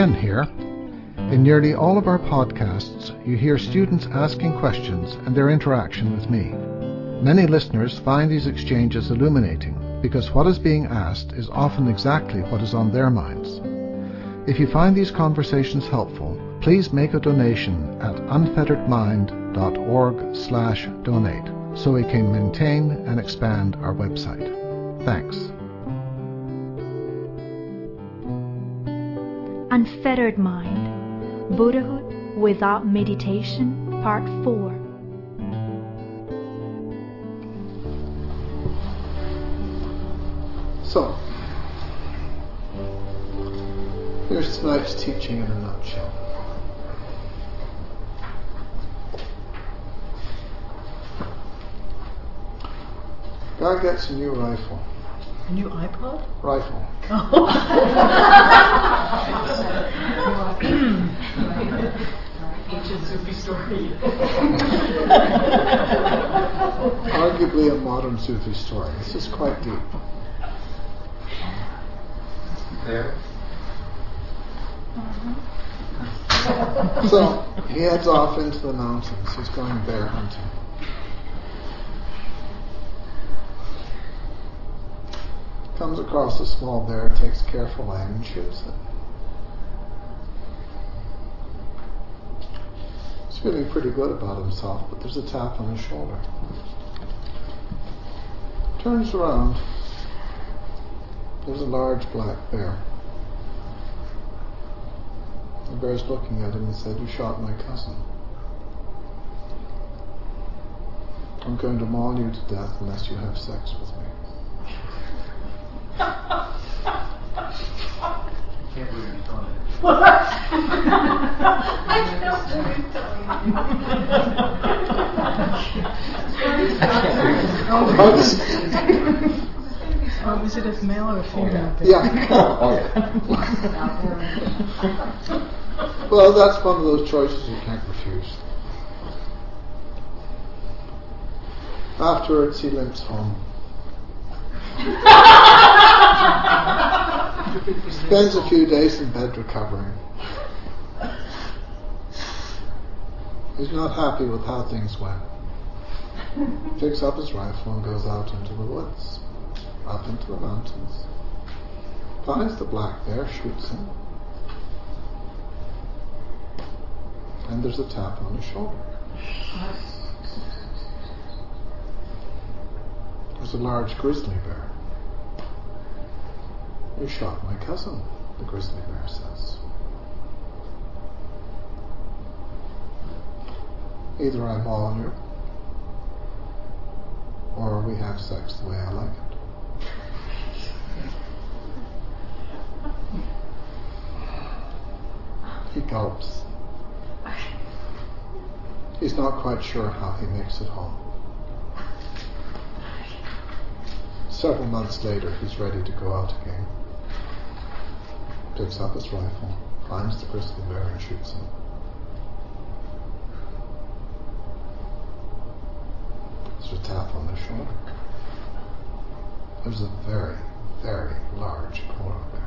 Ken here. In nearly all of our podcasts, you hear students asking questions and their interaction with me. Many listeners find these exchanges illuminating because what is being asked is often exactly what is on their minds. If you find these conversations helpful, please make a donation at unfetteredmind.org/donate so we can maintain and expand our website. Thanks. Unfettered Mind, Buddhahood Without Meditation, Part 4. So, here's tonight's teaching in a nutshell. Guy gets a new rifle. A new iPod? Rifle. Oh. Ancient Sufi story. Arguably a modern Sufi story. This is quite deep. There. So, he heads off into the mountains. He's going bear hunting. Comes across a small bear, takes careful aim and shoots it. He's feeling pretty good about himself, but there's a tap on his shoulder. Turns around. There's a large black bear. The bear's looking at him and said, "You shot my cousin. I'm going to maul you to death unless you have sex with me." Can't believe you're telling it. I can't believe you're telling is it a male or a female? Yeah. Well, that's one of those choices you can't refuse. Afterwards, he limps home. Spends a few days in bed recovering. He's not happy with how things went. Picks up his rifle and goes out into the woods, up into the mountains. Finds the black bear, shoots him. And there's a tap on his shoulder. There's a large grizzly bear. "You shot my cousin," the grizzly bear says. "Either I maul you, or we have sex the way I like it." He gulps. He's not quite sure how he makes it home. Several months later, he's ready to go out again. Picks up his rifle, finds the grizzly bear and shoots him. There's a tap on his shoulder. There's a very, very large polar bear.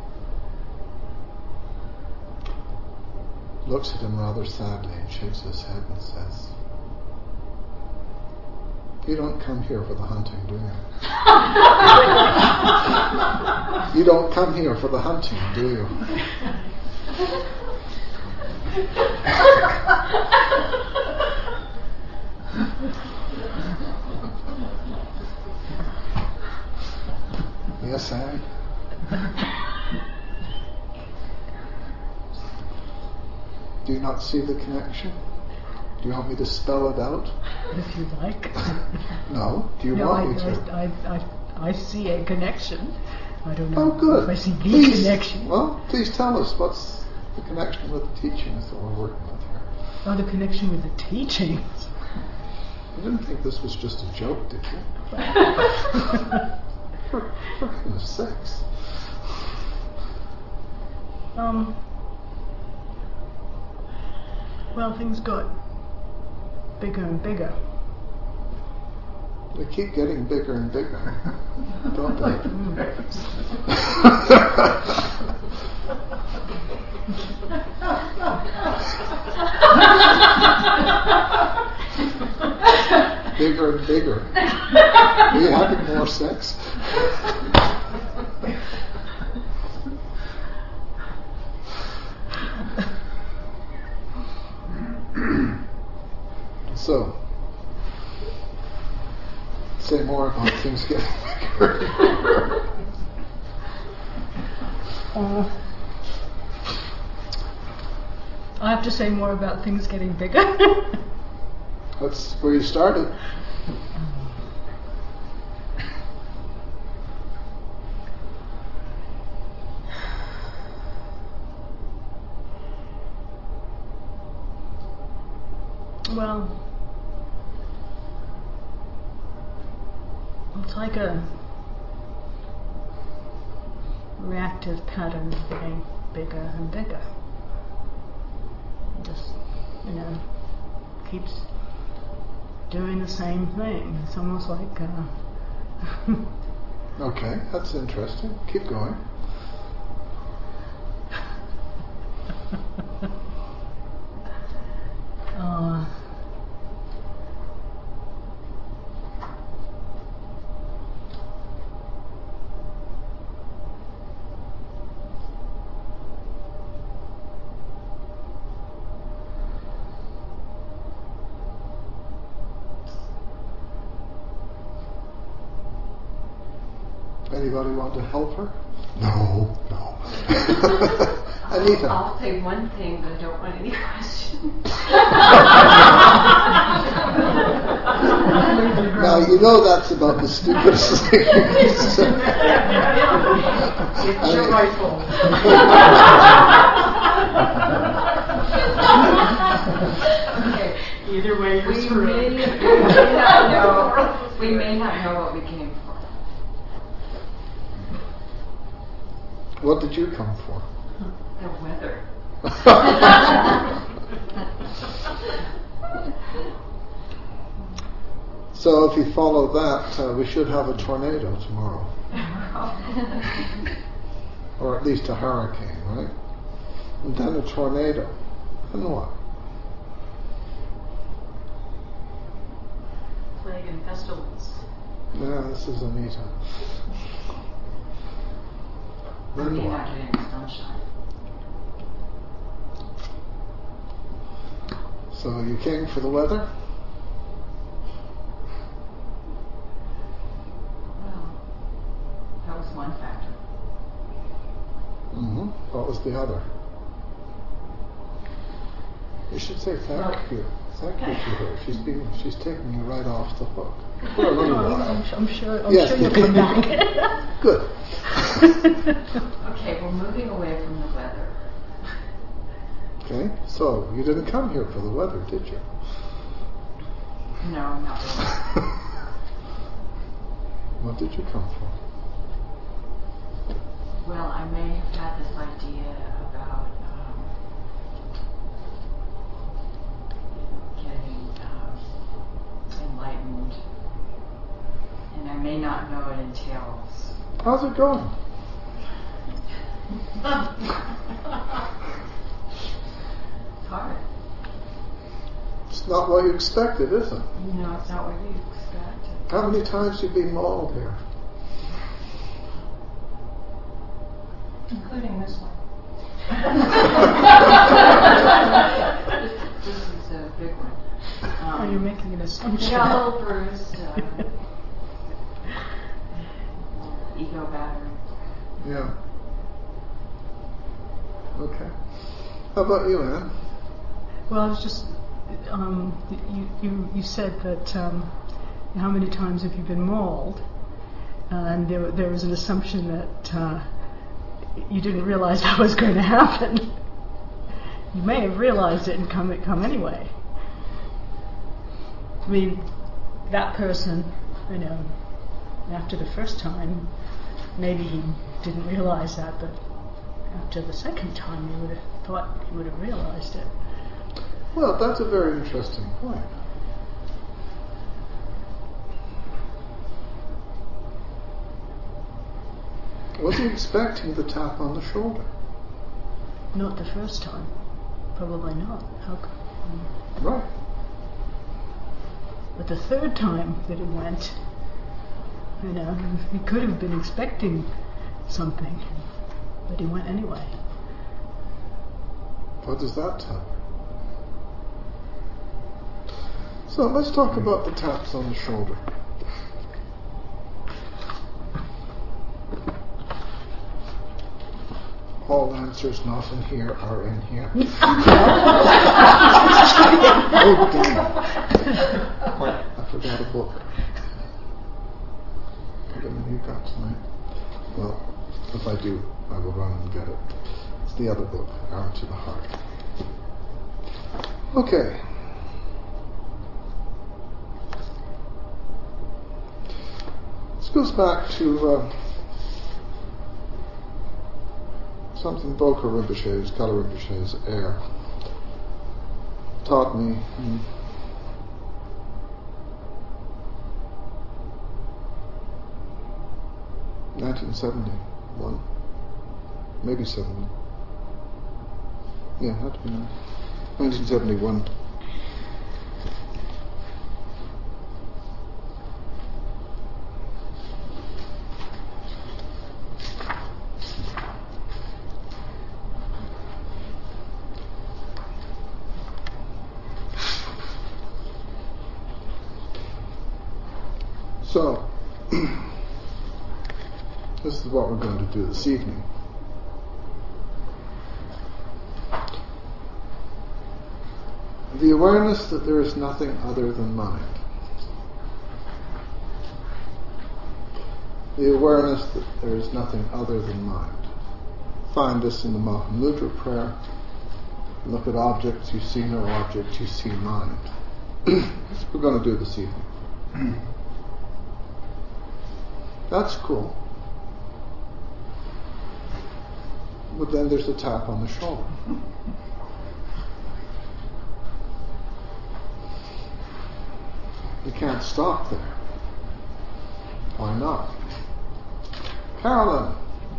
Looks at him rather sadly and shakes his head and says, "You don't come here for the hunting, do you? You don't come here for the hunting, do you?" Yes, Anne? Do you not see the connection? Do you want me to spell it out? If you like. No. Do you want me to? I see a connection. I don't know Oh, good. if I see the Please, connection. Well, please tell us what's the connection with the teachings that we're working with here. Oh, the connection with the teachings. You didn't think this was just a joke, did you? For goodness sakes. Well, things got bigger and bigger. They keep getting bigger and bigger, don't they? Bigger and bigger. Are you having more sex? So, say more about things getting bigger. I have to say more about things getting bigger. That's where you started. Well, it's like a reactive pattern getting bigger and bigger. It just, keeps doing the same thing. It's almost like Okay, that's interesting. Keep going. Anybody want to help her? No. Anita. I'll say one thing, but I don't want any questions. Now you know that's about the stupidest thing. it's your rifle. Okay. Either way, you're screwed. We may not know what we came for. What did you come for? The weather. So if you follow that, we should have a tornado tomorrow. Or at least a hurricane, right? And then a tornado. And what? Plague and pestilence. Yeah, this is Anita. We're Then not what? getting sunshine. So you came for the weather? Well, that was one factor. Mm-hmm. What was the other? You should say thank you. Thank you to her. She's taking you right off the hook. For a little while. I'm sure Yes. you'll come back. Good. Okay, we're moving away from the weather. Okay, so you didn't come here for the weather, did you? No, not really. What did you come for? Well, I may have had this idea about getting enlightened, and I may not know what it entails. How's it going? It's hard. It's not what you expected, is it? No, it's not what you expect. How many times have you been mauled here? Including this one. This is a big one. Are you making an assumption? Yeah, a little bruised. Ego battery. Yeah. Okay. How about you, Anne? Well, I was just, you said that how many times have you been mauled? And there was an assumption that you didn't realize that was going to happen. You may have realized it and come anyway. I mean, that person, after the first time, maybe he didn't realize that, but after the second time, you would have thought you would have realized it. Well, that's a very interesting point. Was he expecting the tap on the shoulder? Not the first time. Probably not. Right. But the third time that he went, he could have been expecting something, but he went anyway. What does that tell you? So let's talk about the taps on the shoulder. All answers not in here are in here. Oh, damn. I forgot a book. What have you got tonight? Well, if I do, I will run and get it. It's the other book, Arrow to the Heart. Okay. This goes back to something Bokar Rinpoche's, Kala Rinpoche's heir, taught me in 1971, maybe 70. Yeah, it had to be 1971. So, this is what we're going to do this evening. The awareness that there is nothing other than mind. The awareness that there is nothing other than mind. Find this in the Mahamudra prayer. Look at objects, you see no object, you see mind. That's what we're going to do this evening. That's cool. But then there's a tap on the shoulder. You can't stop there. Why not? Carolyn.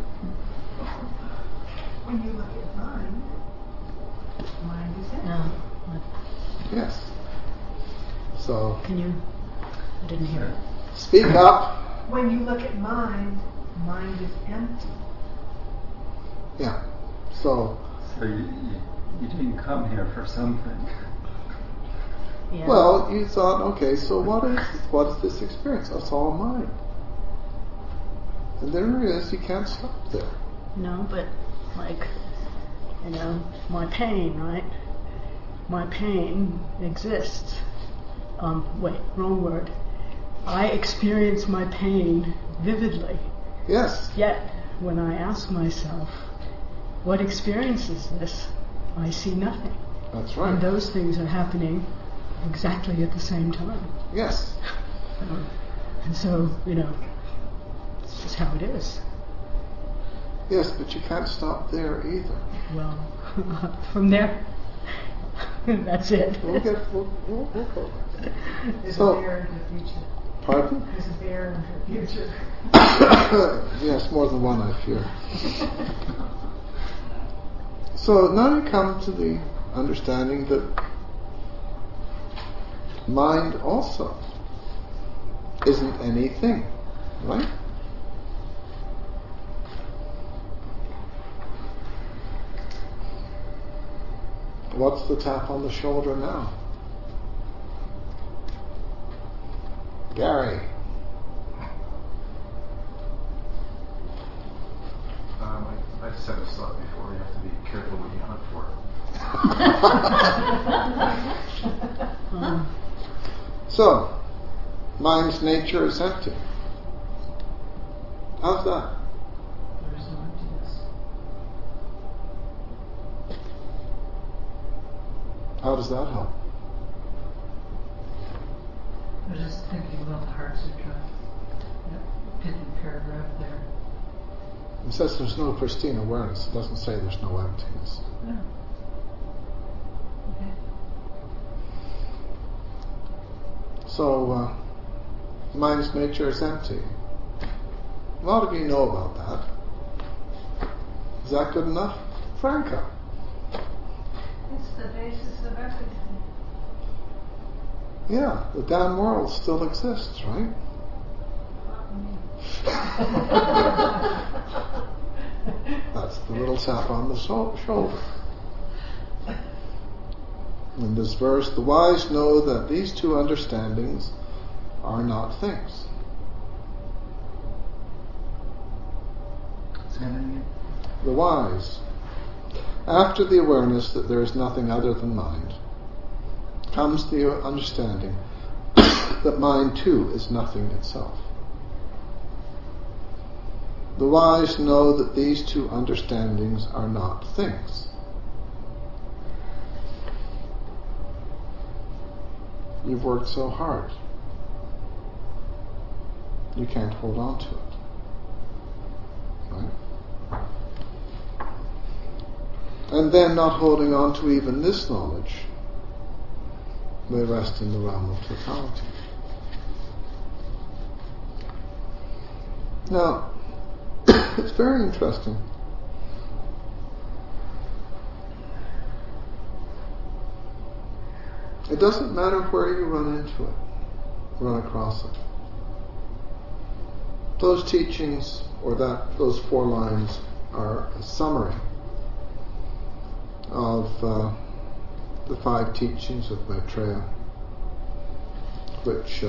When you look at mind is empty. No. Yes. So. Can you? I didn't hear it. Speak up. When you look at mind is empty. Yeah. So you didn't come here for something. Yeah. Well, you thought, okay, so what is this experience? It's all mind. And then you realize you can't stop there. No, but my pain, right? My pain exists. Wait, wrong word. I experience my pain vividly. Yes. Yet, when I ask myself, what experience is this? I see nothing. That's right. And those things are happening exactly at the same time. Yes. And so, this is how it is. Yes, but you can't stop there either. Well, from there, that's it. We'll go. There's So- a bear in her future. Pardon? There's a bear in her future. Yes, more than one, I fear. So now you come to the understanding that mind also isn't anything, right? What's the tap on the shoulder now? Gary. I just had a thought before. You have to be careful what you hunt for. So, mind's nature is empty. How's that? There's no emptiness. How does that help? I was just thinking about the Heart Sutra, that hidden paragraph there. It says there's no pristine awareness. It doesn't say there's no emptiness. Yeah. Okay. So, mind's nature is empty. A lot of you know about that. Is that good enough? Franca? It's the basis of everything. Yeah, the damn world still exists, right? That's the little tap on the shoulder. In this verse, the wise know that these two understandings are not things. Say that again. The wise, after the awareness that there is nothing other than mind, comes the understanding that mind too is nothing itself. The wise know that these two understandings are not things. You've worked so hard. You can't hold on to it. Right? And then not holding on to even this knowledge, they rest in the realm of totality. Now, it's very interesting. It doesn't matter where you run into it, run across it. Those teachings, or those 4 lines, are a summary of the 5 teachings of Maitreya, which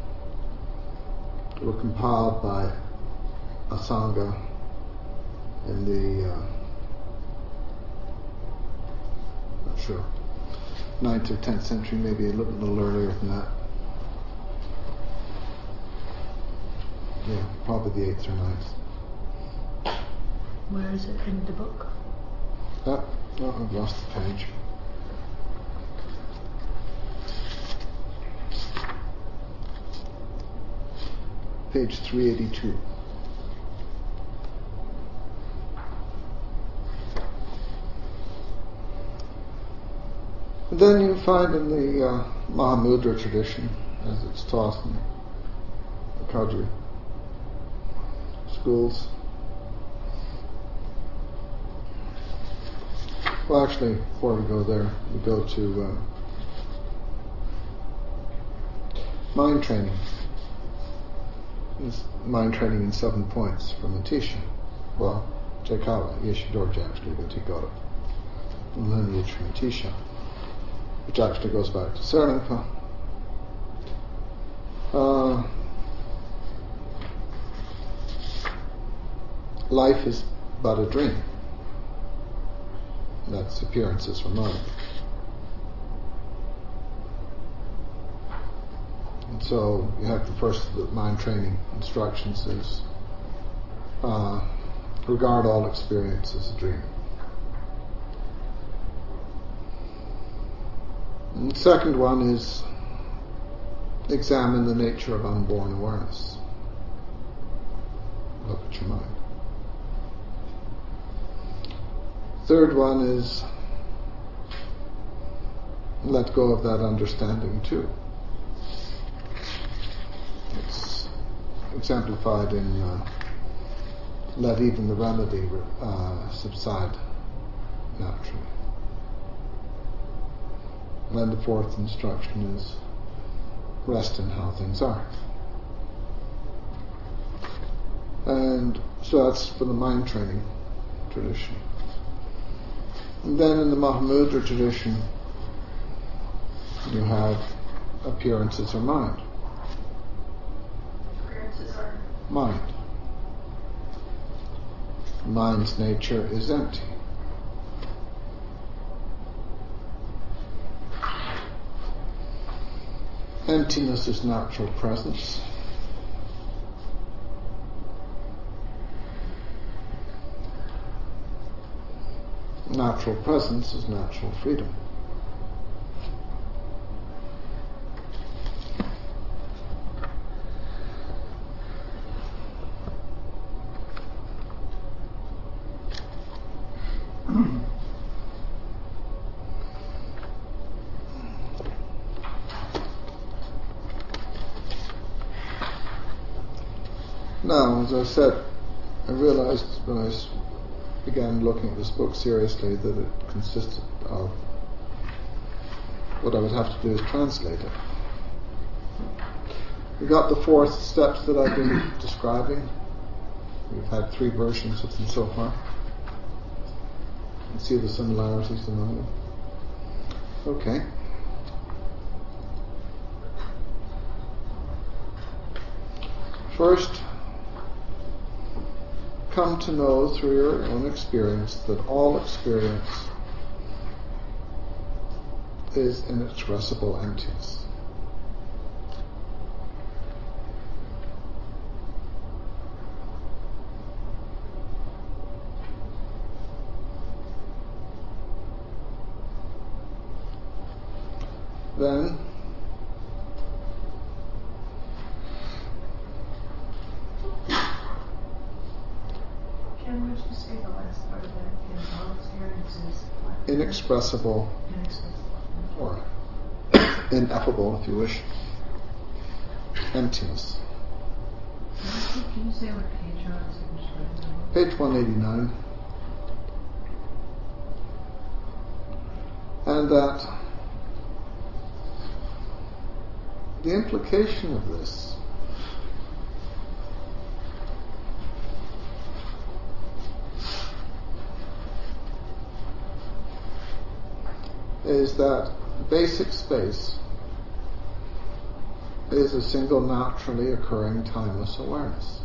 were compiled by Asanga in the, not sure, 9th or 10th century, maybe a little earlier than that. Yeah, probably the 8th or 9th. Where is it in the book? Oh, I've lost the page. Page 382. And then you find in the Mahamudra tradition, as it's taught in the Kadri schools. Well, actually, before we go there, we go to mind training. It's mind training in 7 points from Atisha. Well, Jaikawa, Yeshe Dorje actually, but he got it. The lineage from Atisha, which actually goes back to Serlingpa. Life is but a dream. That's appearances from mind. And so you have the first of the mind training instructions is regard all experience as a dream. And the second one is examine the nature of unborn awareness. Look at your mind. Third one is let go of that understanding too. It's exemplified in let even the remedy subside naturally. And then the fourth instruction is rest in how things are. And so that's for the mind training tradition. And then in the Mahamudra tradition, you have appearances are mind. Appearances are Mind. Mind's nature is empty. Emptiness is natural presence. Natural presence is natural freedom. Now, as I said, I realized when I was began looking at this book seriously, that it consisted of what I would have to do is translate it. We got the 4 steps that I've been describing. We've had 3 versions of them so far. You can see the similarities among them. Okay. First, come to know through your own experience that all experience is inexpressible emptiness. Then, Ken, would you say the last part of that is all experiences? inexpressible, or ineffable, if you wish, emptiness. Can you say what page you're on? So I can just write it down? Page 189. And that the implication of this is that basic space is a single naturally occurring timeless awareness.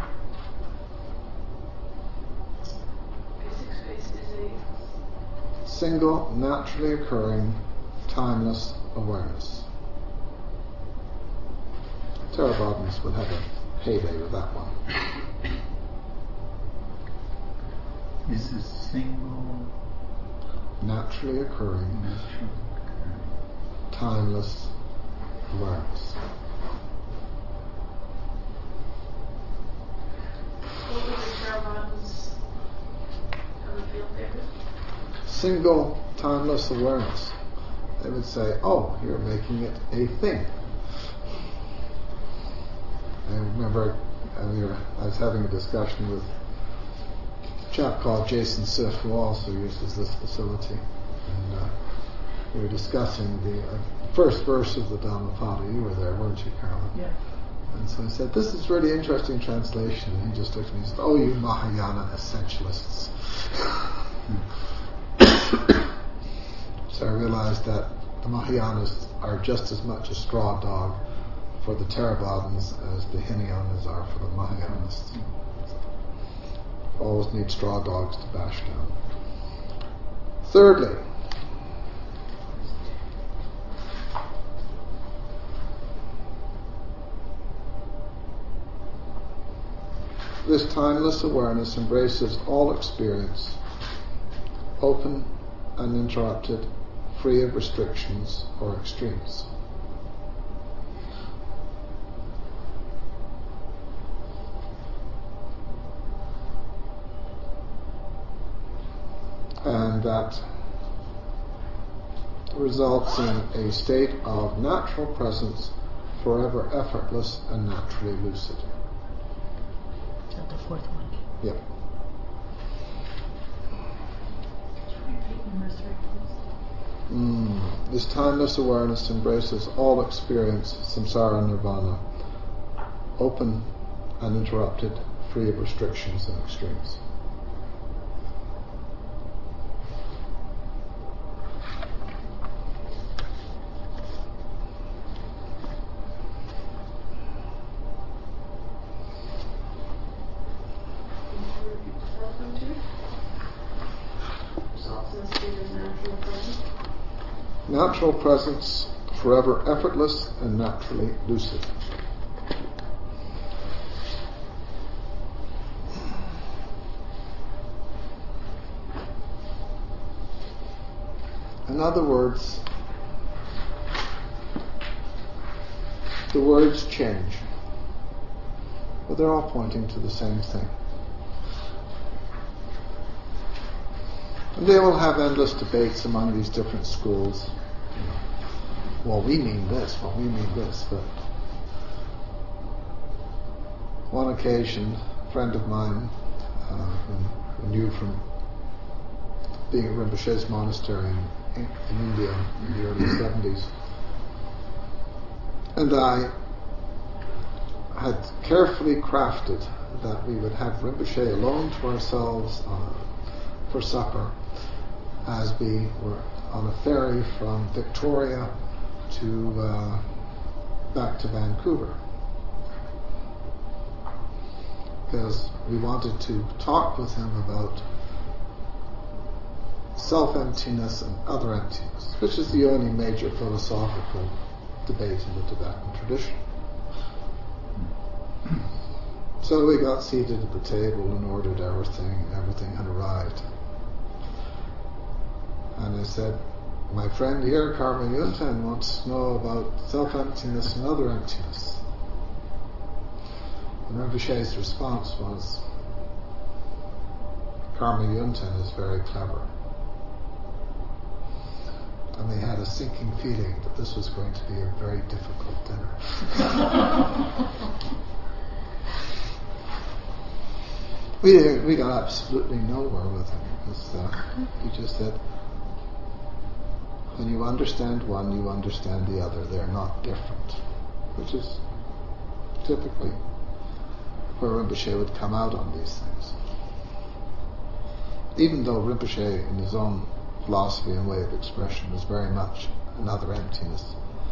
Basic space is a Single naturally occurring timeless awareness. Theravadas would have a heyday with that one. Is a single Naturally occurring timeless awareness. What would the Theravadas have a field paper? Single timeless awareness. They would say, oh, you're making it a thing. I remember I was having a discussion with a chap called Jason Siff, who also uses this facility. And we were discussing the first verse of the Dhammapada. You were there, weren't you, Carolyn? Yeah. And so I said, this is really interesting translation. And he just looked at me and said, oh, you Mahayana essentialists. So I realized that the Mahayanas are just as much a straw dog for the Theravadins as the Hinayanas are for the Mahayanists. Always need straw dogs to bash down. Thirdly, this timeless awareness embraces all experience, open, uninterrupted, free of restrictions or extremes. And that results in a state of natural presence, forever effortless and naturally lucid. Is that the 4th one? Yep. Repeat number 3, please. This timeless awareness embraces all experience, samsara nirvana, open, uninterrupted, free of restrictions and extremes. Natural presence, forever effortless and naturally lucid. In other words, the words change, but they're all pointing to the same thing. And they will have endless debates among these different schools. Well, we mean this, well, we mean this. But one occasion, a friend of mine who knew from being at Rinpoche's monastery in India in the early 70s. And I had carefully crafted that we would have Rinpoche alone to ourselves for supper as we were on a ferry from Victoria to back to Vancouver, because we wanted to talk with him about self-emptiness and other emptiness, which is the only major philosophical debate in the Tibetan tradition. So we got seated at the table and ordered everything. Everything had arrived. And I said, my friend here, Karma Yunten, wants to know about self-emptiness and other emptiness. And Rinpoche's response was, Karma Yunten is very clever. And we had a sinking feeling that this was going to be a very difficult dinner. We got absolutely nowhere with him, because he just said, when you understand one, you understand the other. They're not different, which is typically where Rinpoche would come out on these things. Even though Rinpoche, in his own philosophy and way of expression, was very much another emptiness,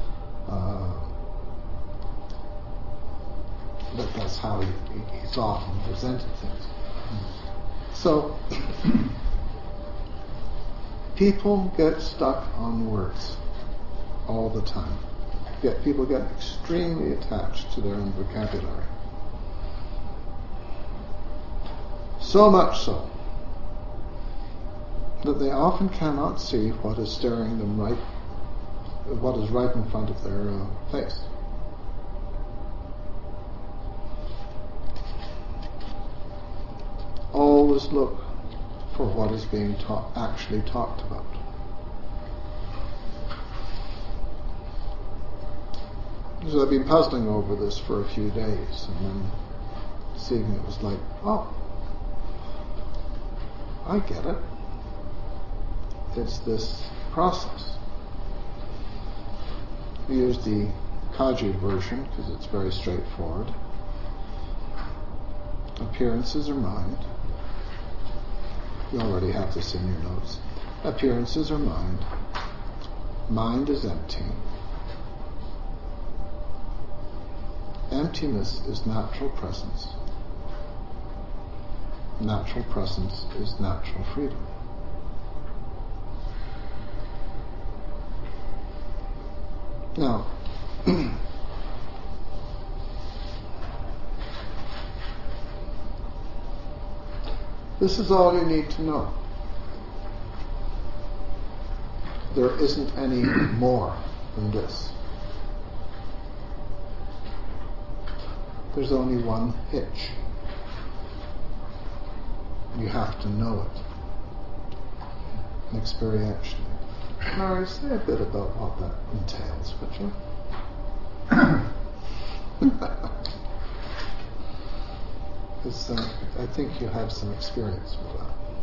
but that's how he thought and presented things. So people get stuck on words all the time. Yet people get extremely attached to their own vocabulary. So much so that they often cannot see what is staring them what is right in front of their face. Always look for what is being actually talked about. So I've been puzzling over this for a few days, and then this evening it was like, oh, I get it. It's this process. We use the Kaji version because it's very straightforward. Appearances are mind. You already have this in your notes. Appearances are mind. Mind is empty. Emptiness is natural presence. Natural presence is natural freedom. Now, this is all you need to know. There isn't any more than this. There's only one hitch. You have to know it experientially. Mary, say a bit about what that entails, would you? Because I think you have some experience with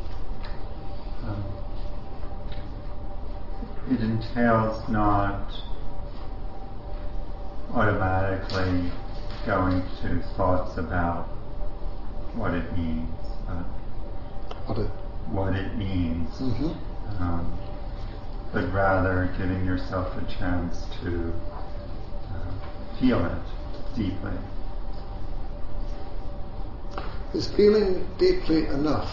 that. It entails not automatically going to thoughts about what it means, what it means, but rather giving yourself a chance to feel it deeply. Is feeling deeply enough?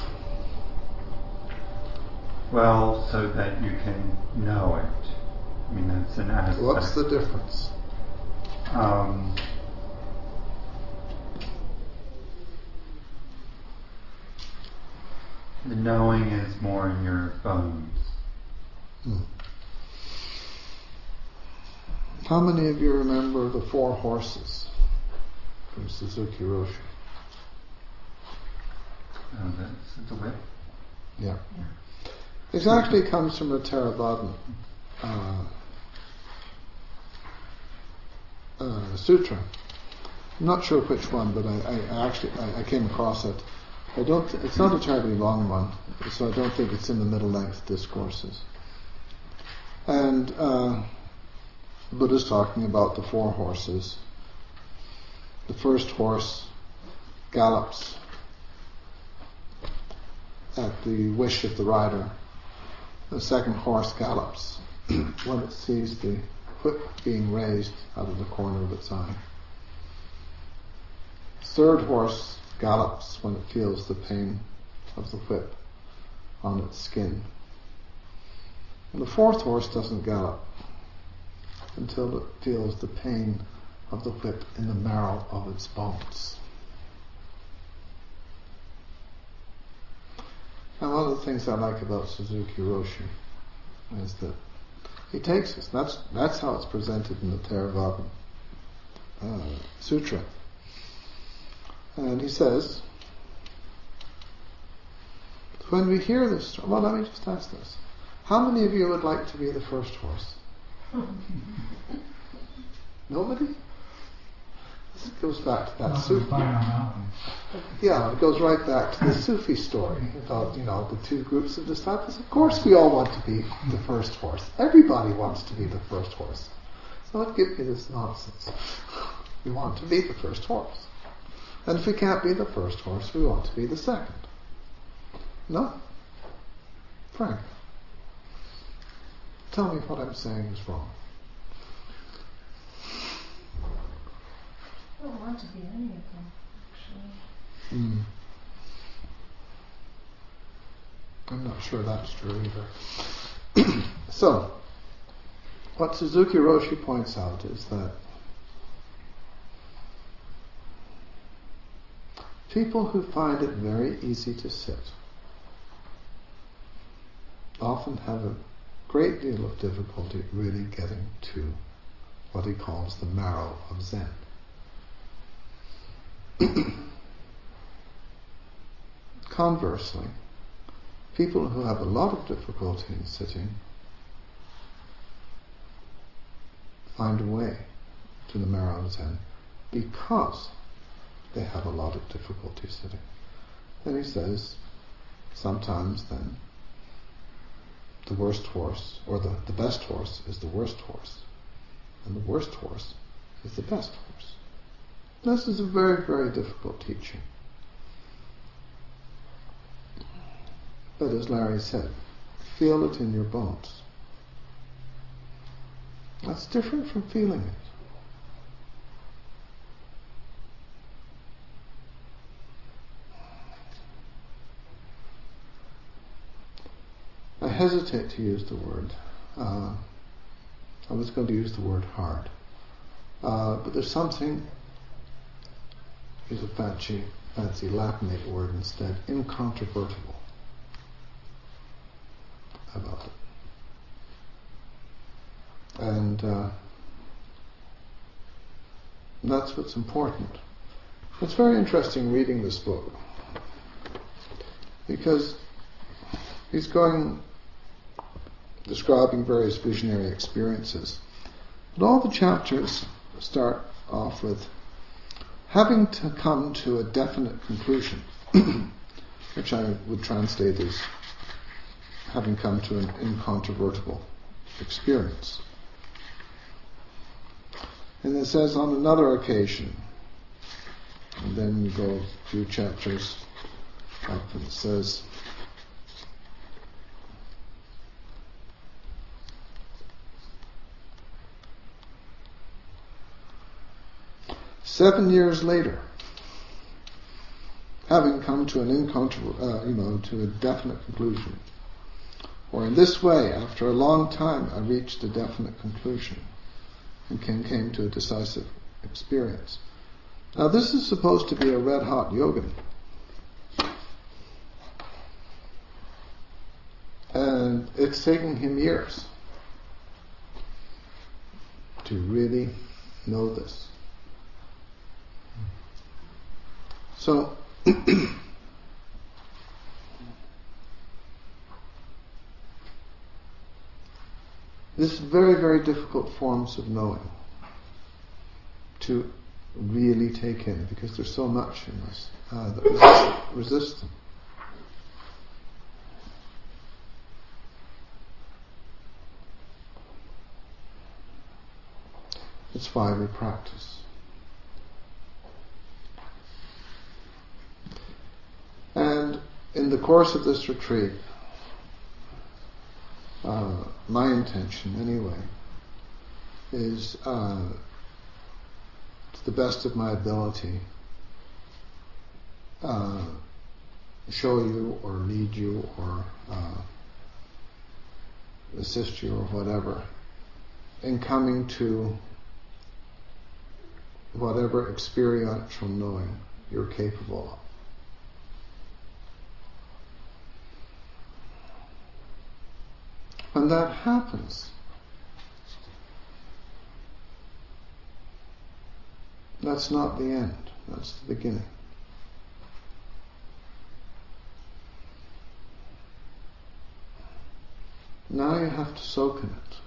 Well, so that you can know it. I mean, that's an aspect. What's the difference? The knowing is more in your bones. How many of you remember the 4 horses from Suzuki Roshi? That's the way. Yeah. It actually comes from a Theravadan sutra. I'm not sure which one, but I came across it It's not a terribly long one, so I don't think it's in the middle-length discourses. And Buddha's talking about the 4 horses. The first horse gallops at the wish of the rider. The second horse gallops when it sees the whip being raised out of the corner of its eye. Third horse gallops when it feels the pain of the whip on its skin. And the fourth horse doesn't gallop until it feels the pain of the whip in the marrow of its bones. And one of the things I like about Suzuki Roshi is that he takes us, that's how it's presented in the Theravada Sutra. And he says, when we hear this, well, let me just ask this. How many of you would like to be the first horse? Nobody? This goes back to that Sufi. Yeah, it goes right back to the Sufi story about, the 2 groups of disciples. Of course we all want to be the first horse. Everybody wants to be the first horse. So what gives me this nonsense? We want to be the first horse. And if we can't be the first horse, we want to be the second. No? Frank, tell me what I'm saying is wrong. I don't want to be any of them, actually. I'm not sure that's true either. So, what Suzuki Roshi points out is that people who find it very easy to sit often have a great deal of difficulty really getting to what he calls the marrow of Zen. Conversely, people who have a lot of difficulty in sitting find a way to the marrow of Zen because they have a lot of difficulty sitting. Then he says, sometimes then, the worst horse, or the best horse is the worst horse, and the worst horse is the best horse. This is a very, very difficult teaching. But as Larry said, feel it in your bones. That's different from feeling it. I hesitate to use the word. I was going to use the word hard. But there's something, use a fancy Latinate word instead, incontrovertible about it. And that's what's important. It's very interesting reading this book because he's describing various visionary experiences. But all the chapters start off with having to come to a definite conclusion, which I would translate as having come to an incontrovertible experience. And it says on another occasion, and then we go a few chapters up and it says, "7 years later, having come to an to a definite conclusion, or in this way, after a long time, I reached a definite conclusion and came to a decisive experience." Now, this is supposed to be a red-hot yogin, and it's taken him years to really know this. So, this very, very difficult forms of knowing, to really take in, because there's so much in us that resists them. It's why we practice. And in the course of this retreat, my intention anyway is to the best of my ability show you or lead you or assist you or whatever in coming to whatever experiential knowing you're capable of. When that happens, that's not the end, that's the beginning. Now you have to soak in it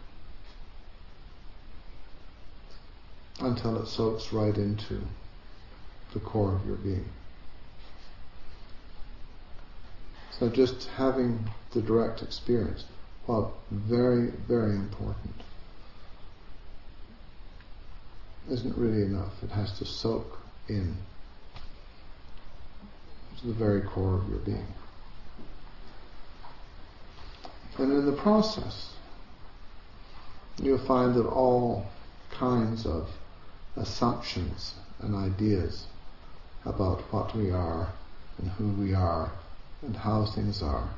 until it soaks right into the core of your being. So just having the direct experience, while very, very important, isn't really enough. It has to soak in to the very core of your being. And in the process, you'll find that all kinds of assumptions and ideas about what we are and who we are and how things are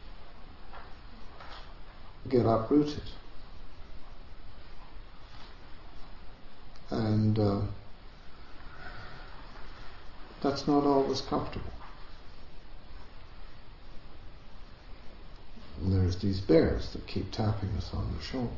get uprooted. And that's not always comfortable. And there's these bears that keep tapping us on the shoulder.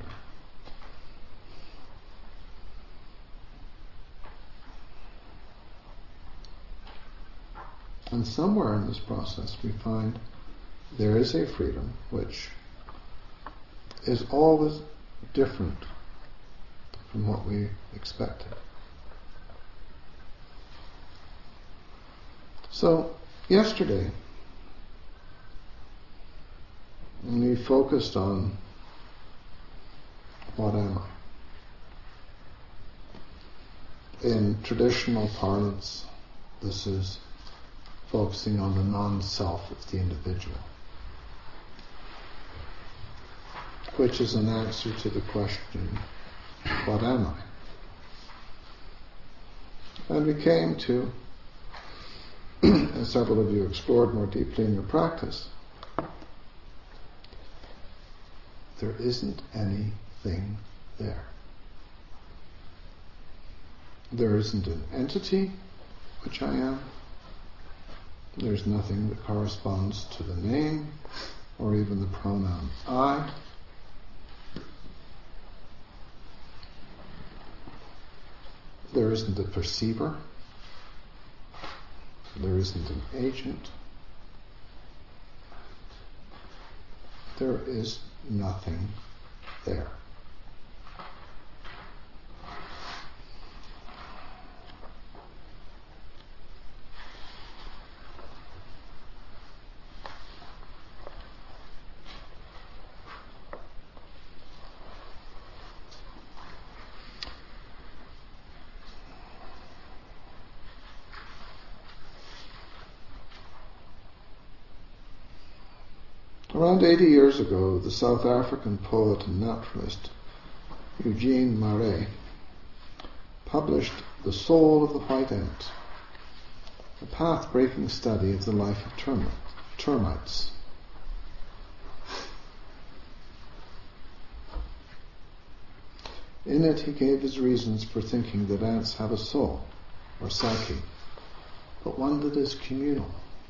And somewhere in this process we find there is a freedom which is always different from what we expected. So, yesterday, we focused on what am I? In traditional parlance, this is focusing on the non-self of the individual, which is an answer to the question, what am I? And we came to, as several of you explored more deeply in your practice, there isn't anything there. There isn't an entity, which I am. There's nothing that corresponds to the name or even the pronoun I. There isn't a perceiver. There isn't an agent. There is nothing there. Around 80 years ago, the South African poet and naturalist Eugene Marais published The Soul of the White Ant, a path-breaking study of the life of termites. In it, he gave his reasons for thinking that ants have a soul, or psyche, but one that is communal.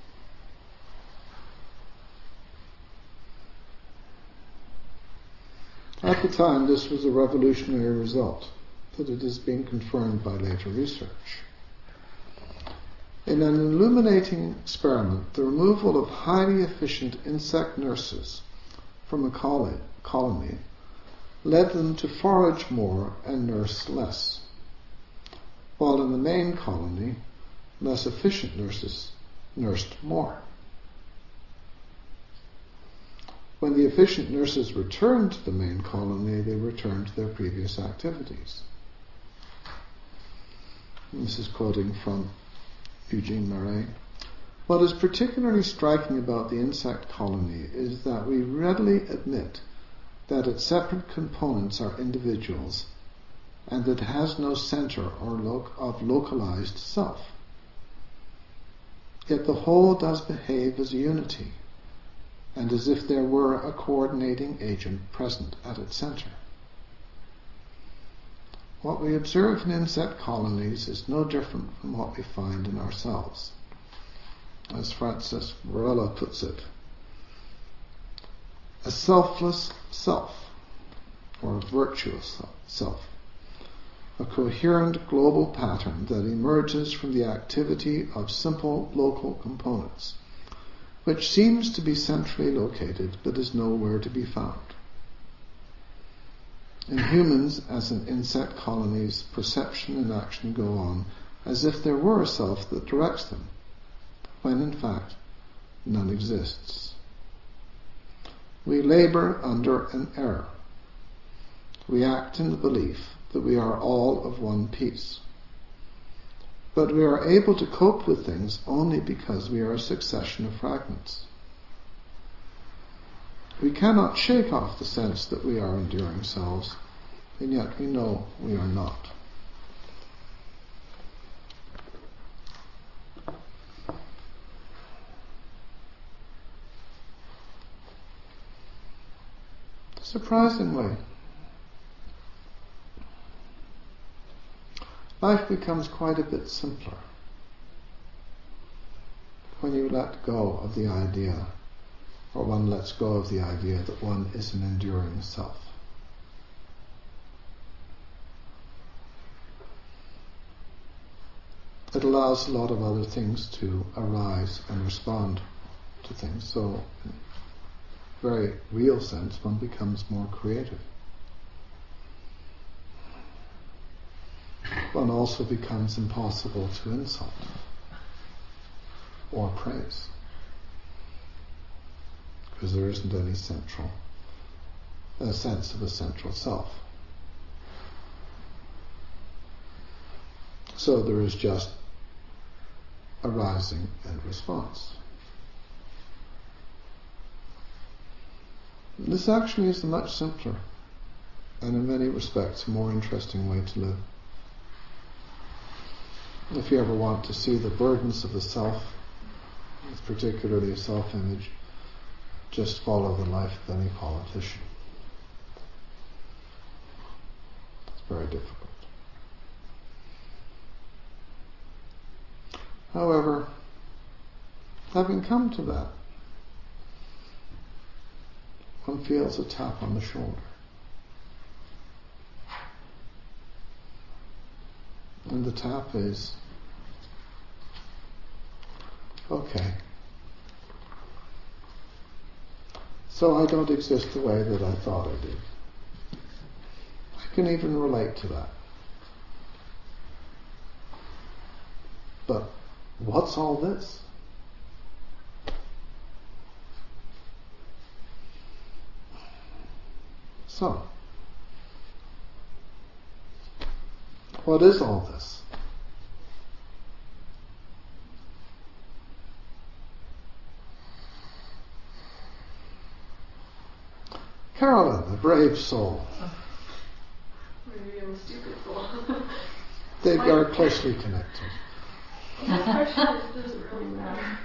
At the time, this was a revolutionary result, but it has been confirmed by later research. In an illuminating experiment, the removal of highly efficient insect nurses from a colony led them to forage more and nurse less. while in the main colony, less efficient nurses nursed more. When the efficient nurses returned to the main colony, they returned to their previous activities. And this is quoting from Eugene Marais. What is particularly striking about the insect colony is that we readily admit that its separate components are individuals and that it has no center of localized self. Yet the whole does behave as a unity, and as if there were a coordinating agent present at its center. What we observe in insect colonies is no different from what we find in ourselves. As Francis Varela puts it, a selfless self, or a virtuous self, a coherent global pattern that emerges from the activity of simple local components, which seems to be centrally located but is nowhere to be found. In humans, as in insect colonies, perception and action go on as if there were a self that directs them, when in fact none exists. We labor under an error. We act in the belief that we are all of one piece. But we are able to cope with things only because we are a succession of fragments. We cannot shake off the sense that we are enduring selves, and yet we know we are not. Surprisingly, life becomes quite a bit simpler when you let go of the idea, or one lets go of the idea that one is an enduring self. It allows a lot of other things to arise and respond to things. So, in a very real sense, one becomes more creative. One also becomes impossible to insult or praise, because there isn't any sense of a central self. So there is just arising and response. This actually is a much simpler and in many respects a more interesting way to live. If you ever want to see the burdens of the self, particularly a self-image, just follow the life of any politician. It's very difficult. However, having come to that, one feels a tap on the shoulder. And the tap is, okay, so I don't exist the way that I thought I did. I can even relate to that. But what's all this? So, what is all this? Carolyn, a brave soul. Maybe I'm a stupid soul. They are closely connected. It doesn't really matter.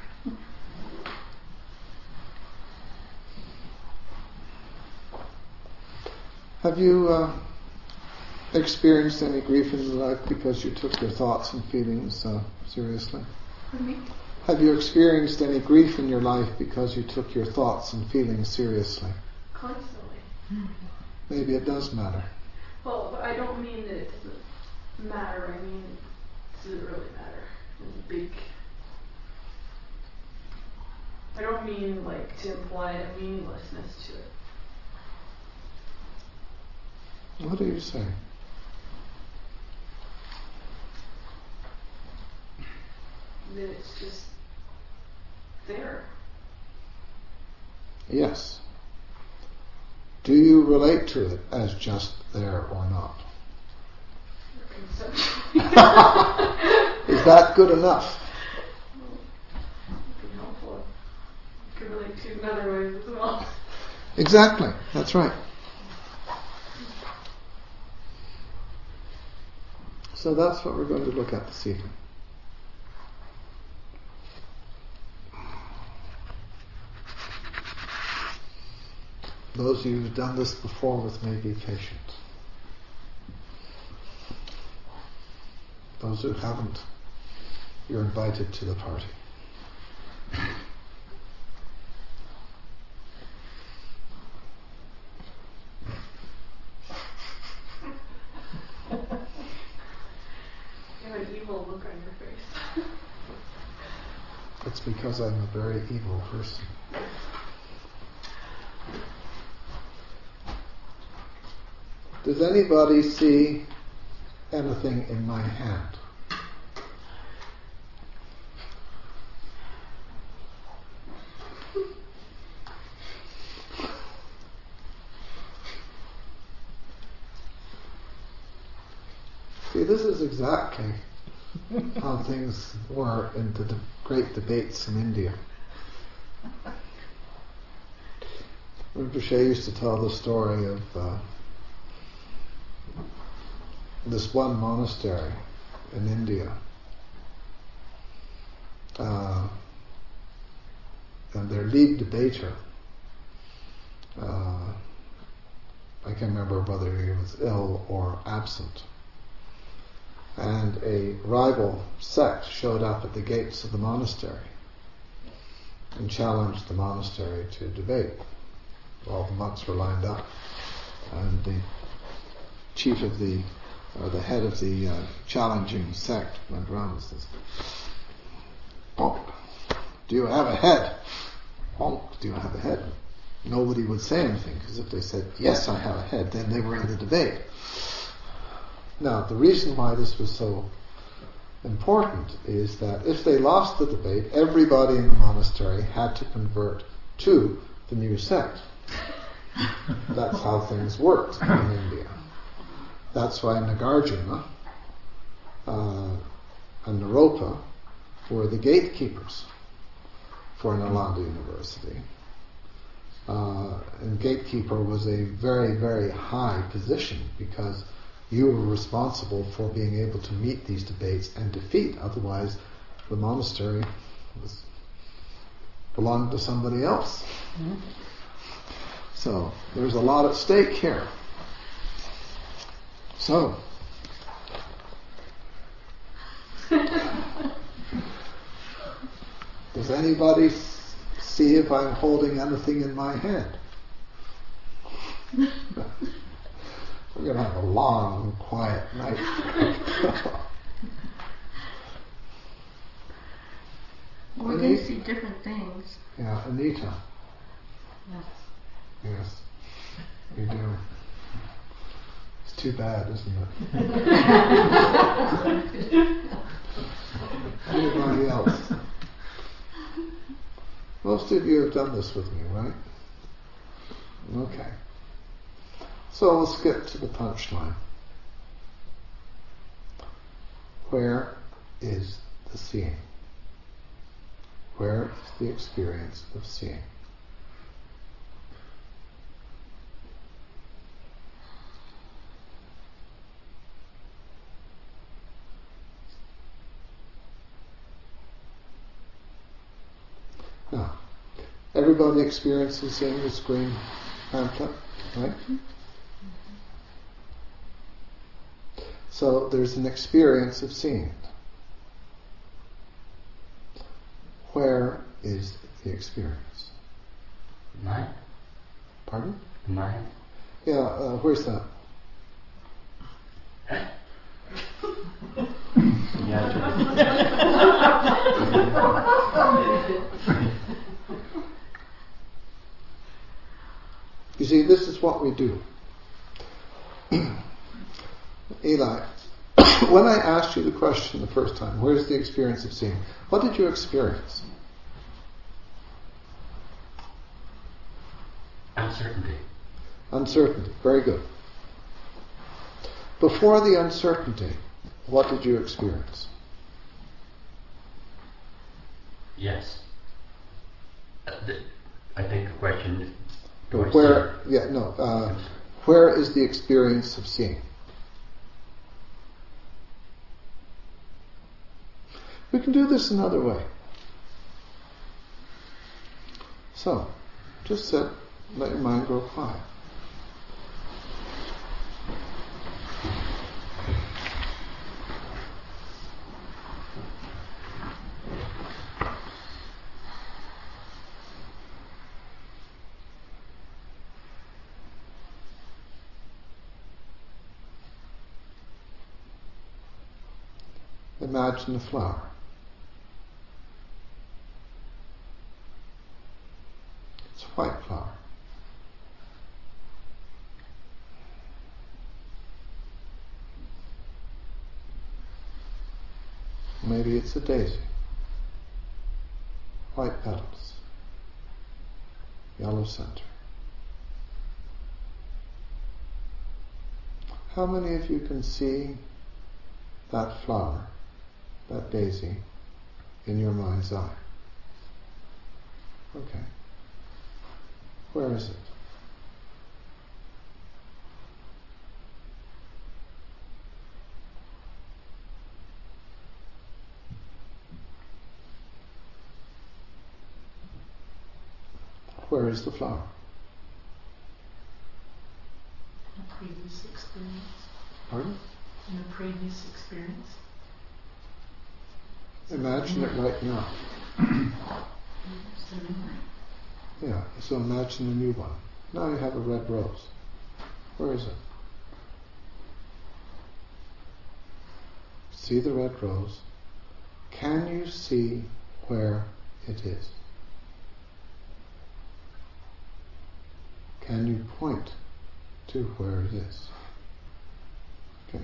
Have you experienced any grief in your life because you took your thoughts and feelings seriously? Pardon me? Have you experienced any grief in your life because you took your thoughts and feelings seriously? Constantly. Maybe it does matter. Well, but I don't mean that it doesn't matter. I mean, does it really matter? It's a big... I don't mean like to imply a meaninglessness to it. What do you say? that it's just there. Yes. Do you relate to it as just there or not? Conceptually. Is that good enough? It would be helpful. You could relate to it in other ways as well. Exactly. That's right. So that's what we're going to look at this evening. Those of you who've done this before with me, be patient. Those who haven't, you're invited to the party. You have an evil look on your face. It's because I'm a very evil person. Does anybody see anything in my hand? See, this is exactly how things were in the great debates in India. Rinpoche used to tell the story of this one monastery in India, and their lead debater, I can't remember whether he was ill or absent, and a rival sect showed up at the gates of the monastery and challenged the monastery to debate. All the monks were lined up, and the chief of the head of the challenging sect went around and says, "Bonk, do you have a head? Bonk, do you have a head?" Nobody would say anything, because if they said, "Yes, I have a head," then they were in the debate. Now, the reason why this was so important is that if they lost the debate, everybody in the monastery had to convert to the new sect. That's how things worked in India. That's why Nagarjuna and Naropa were the gatekeepers for Nalanda University. And gatekeeper was a very, very high position, because you were responsible for being able to meet these debates and defeat. Otherwise, the monastery belonged to somebody else. Mm-hmm. So there's a lot at stake here. So, does anybody see if I'm holding anything in my hand? We're going to have a long, quiet night. We can see different things. Yeah, Anita. Yes. Yes, you do. It's too bad, isn't it? Anybody else? Most of you have done this with me, right? Okay. So let's get to the punchline. Where is the seeing? Where is the experience of seeing? Now, everybody experiences seeing this green pamphlet, right? So there's an experience of seeing it. Where is the experience? Mind. Pardon? Mind. Yeah, where's that? You see, this is what we do. Eli, When I asked you the question the first time, where's the experience of seeing? What did you experience? Uncertainty. Uncertainty. Very good. Before the uncertainty, what did you experience? Yes. I think the question is... Where is the experience of seeing? We can do this another way. So, just sit, let your mind grow quiet. Imagine a flower. It's a white flower. Maybe it's a daisy. White petals. Yellow center. How many of you can see that flower, that daisy, in your mind's eye? Okay. Where is it? Where is the flower? In a previous experience. Pardon? In a previous experience. Imagine it right now. It's a memory. Yeah, so imagine a new one. Now you have a red rose. Where is it? See the red rose. Can you see where it is? Can you point to where it is? Okay.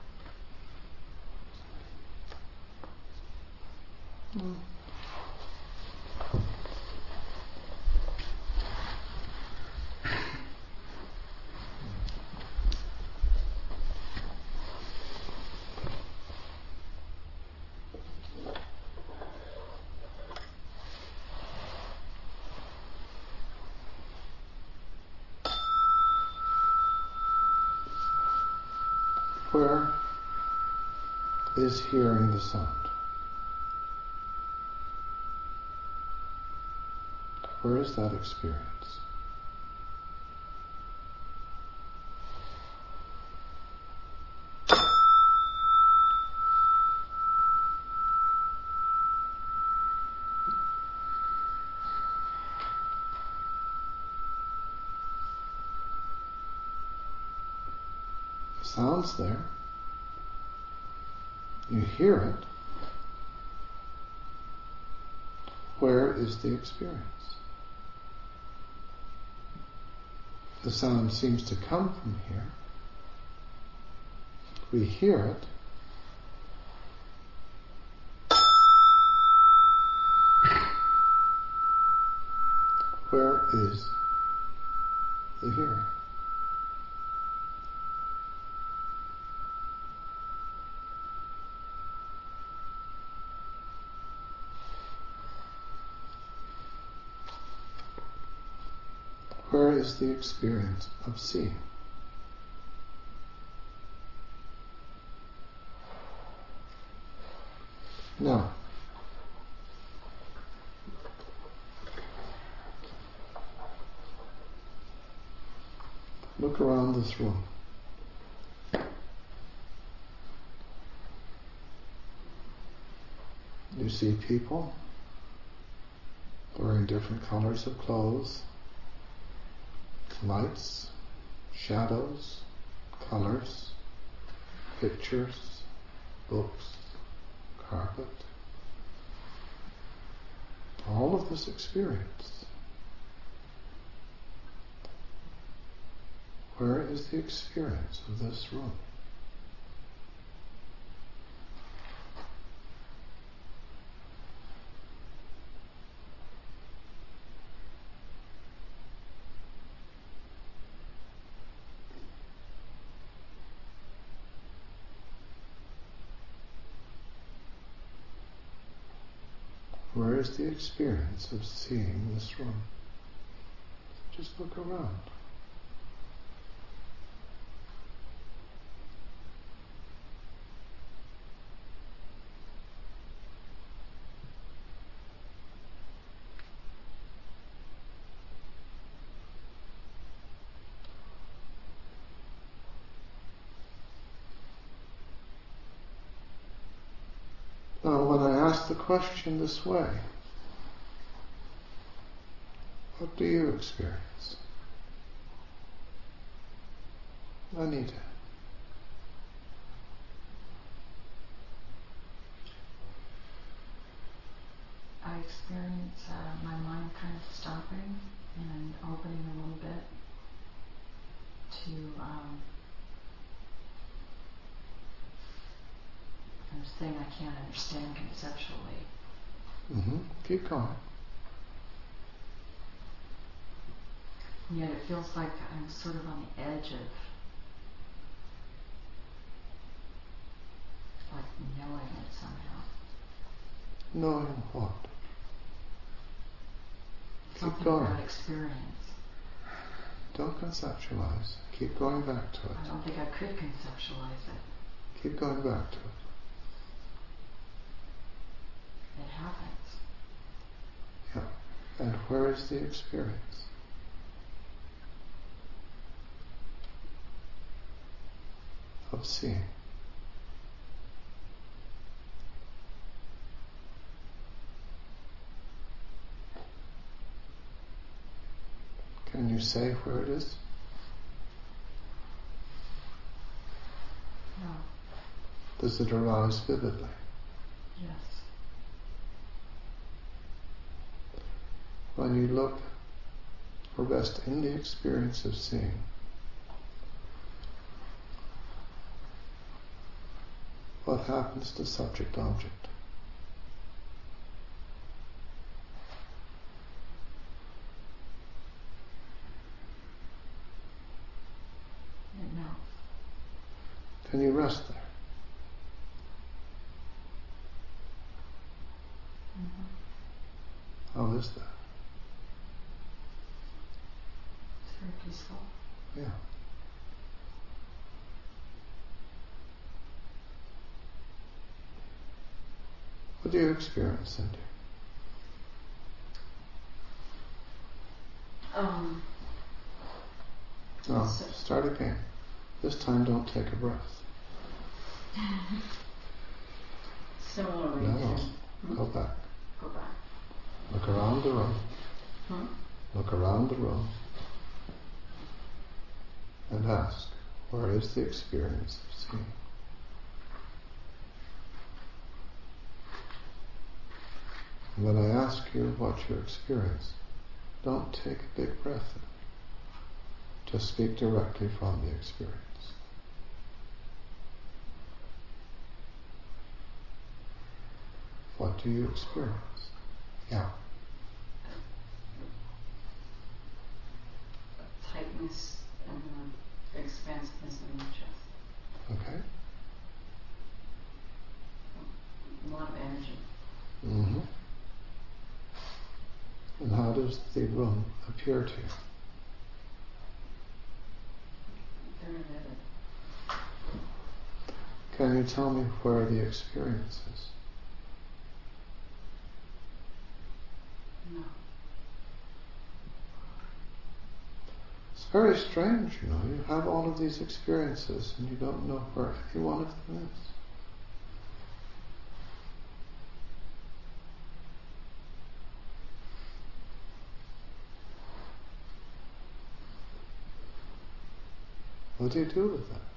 Where is hearing the sound? Where is that experience? The sound's there. You hear it. Where is the experience? The sound seems to come from here. We hear it. Where is the hearing? Where is the experience of seeing? Now, look around this room. You see people wearing different colors of clothes, lights, shadows, colors, pictures, books, carpet. All of this experience. Where is the experience of this room? Where is the experience of seeing this room? Just look around. Now, when I ask the question this way, what do you experience? Anita. I experience my mind kind of stopping and opening a little bit to kind of thing I can't understand conceptually. Keep going. And yet it feels like I'm sort of on the edge of like knowing it somehow. Knowing what? Something Keep going. about experience. Don't conceptualize. Keep going back to I it. don't think I could conceptualize it. Keep going back to it. It happens. Yeah. And where is the experience? Of seeing. Can you say where it is? No. Does it arise vividly? Yes. When you look or rest in the experience of seeing, what happens to subject-object? It melts. Can you rest there? How is that? It's very peaceful. Yeah. What do you experience, Cindy? No, start again. This time don't take a breath. Similarly No, to... go back. Go back. Look around the room. Look around the room. And ask, where is the experience of seeing? And when I ask you what you experience, don't take a big breath in. Just speak directly from the experience. What do you experience? Yeah. Tightness and the expansiveness in the chest. Okay. A lot of energy. Mm-hmm. And how does the room appear to you? Very vivid. Can you tell me where the experience is? No. It's very strange, you know. You have all of these experiences and you don't know where any one of them is. What do you do with that?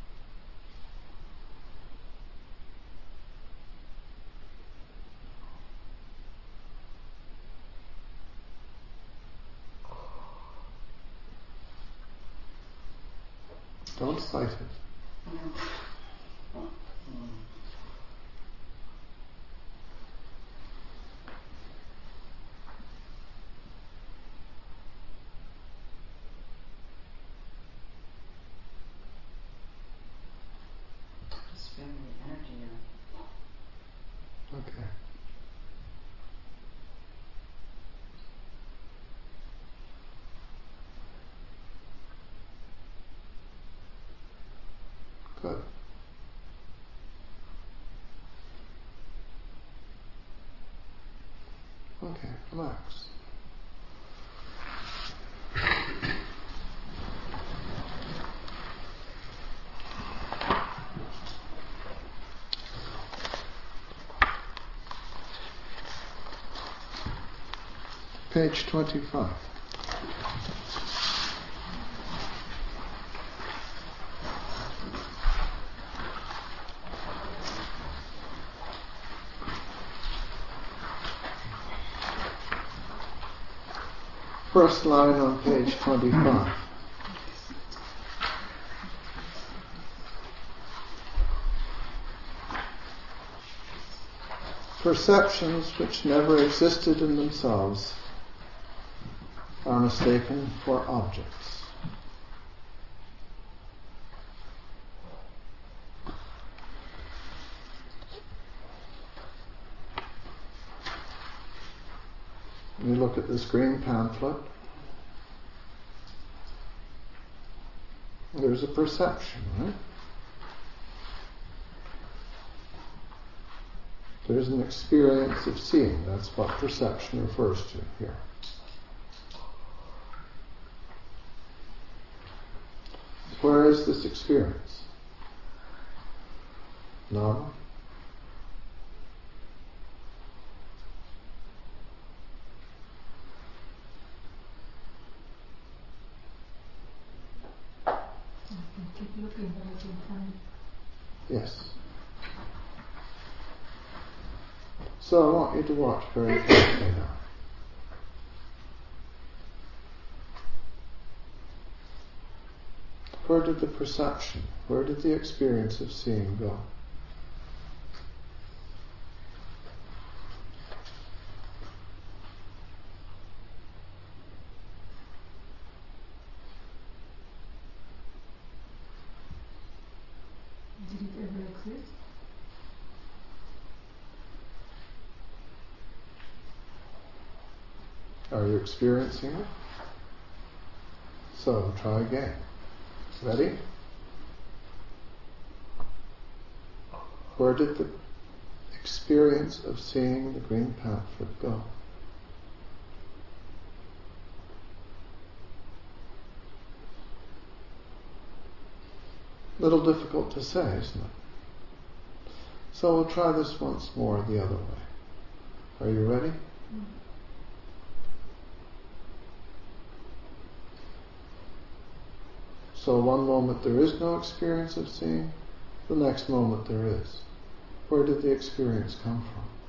Don't fight it. Just feeling the energy of it. Okay. Okay, relax. Page 25. First line on page 25. Perceptions which never existed in themselves are mistaken for objects. You look at this green pamphlet. There's a perception, right? There's an experience of seeing. That's what perception refers to here. Where is this experience? No? Keep looking, but I can find. Yes. So I want you to watch very carefully now. Where did the perception, where did the experience of seeing go? Did it ever exist? Are you experiencing it? So try again. Ready? Where did the experience of seeing the green pamphlet go? Little difficult to say, isn't it? So we'll try this once more the other way. Are you ready? So one moment there is no experience of seeing, the next moment there is. Where did the experience come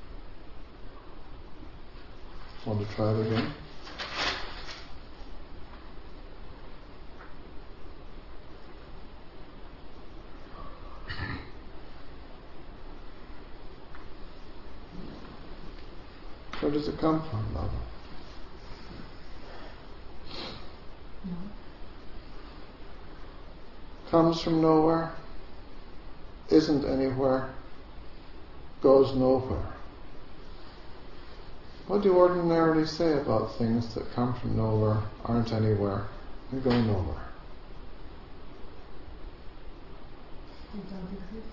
from? Want to try it again? Where does it come from, Lava? No. Comes from nowhere, isn't anywhere, goes nowhere. What do you ordinarily say about things that come from nowhere, aren't anywhere, and go nowhere? They don't exist.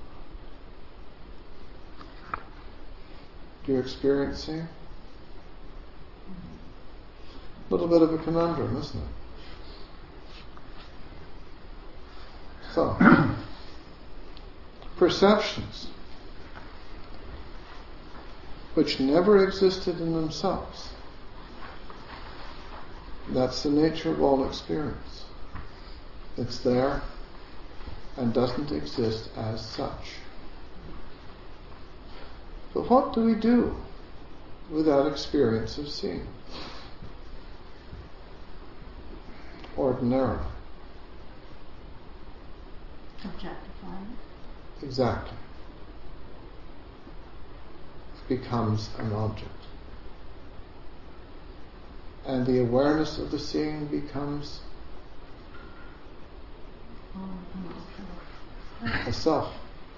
Do you experience seeing? A little bit of a conundrum, isn't it? So, perceptions which never existed in themselves. That's the nature of all experience. It's there and doesn't exist as such. But what do we do with that experience of seeing? Ordinarily. Objectifying. Exactly. It becomes an object. And the awareness of the seeing becomes a self.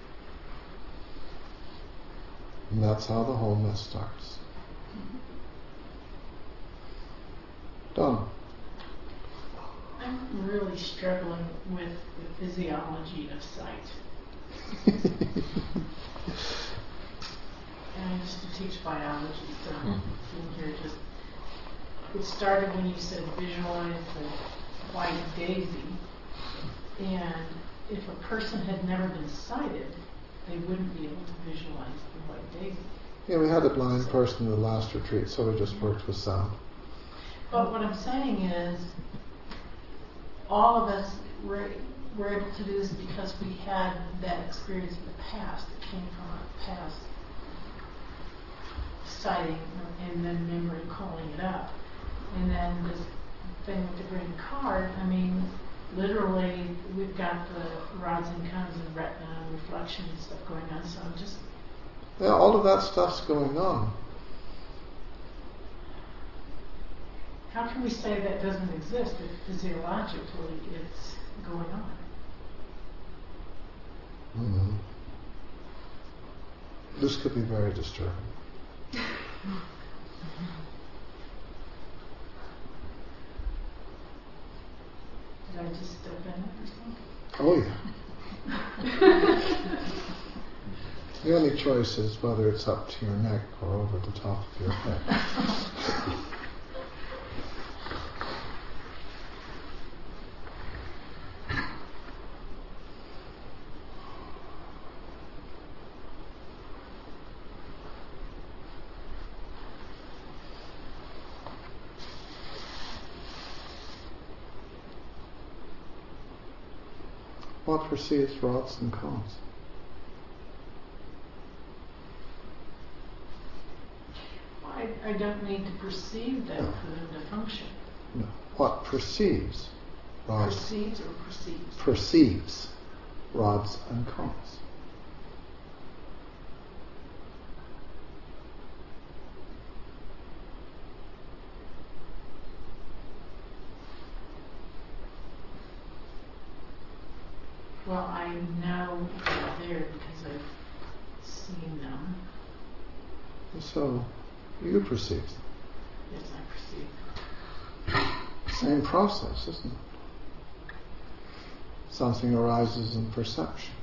And that's how the whole mess starts. Done. I'm really struggling with the physiology of sight. And used to teach biology, so in here just it started when you said visualize the white daisy, and if a person had never been sighted, they wouldn't be able to visualize the white daisy. Yeah, we had a blind person in the last retreat, so we just worked with sound. But what I'm saying is, all of us were able to do this because we had that experience in the past. It came from our past sighting and then memory calling it up. And then this thing with the green card, I mean, literally, we've got the rods and cones and retina and reflection and stuff going on, so I'm just... Yeah, all of that stuff's going on. How can we say that doesn't exist if physiologically it's going on? Mm-hmm. This could be very disturbing. Did I just step in it or something? Oh yeah. The only choice is whether it's up to your neck or over the top of your head. What perceives rods and cones? I don't need to perceive them for them to function. No. What perceives rods? Perceives or perceives? Perceives rods and cones. Well, I know they're there because I've seen them. So, you perceive. Yes, I perceive. Same process, isn't it? Something arises in perception.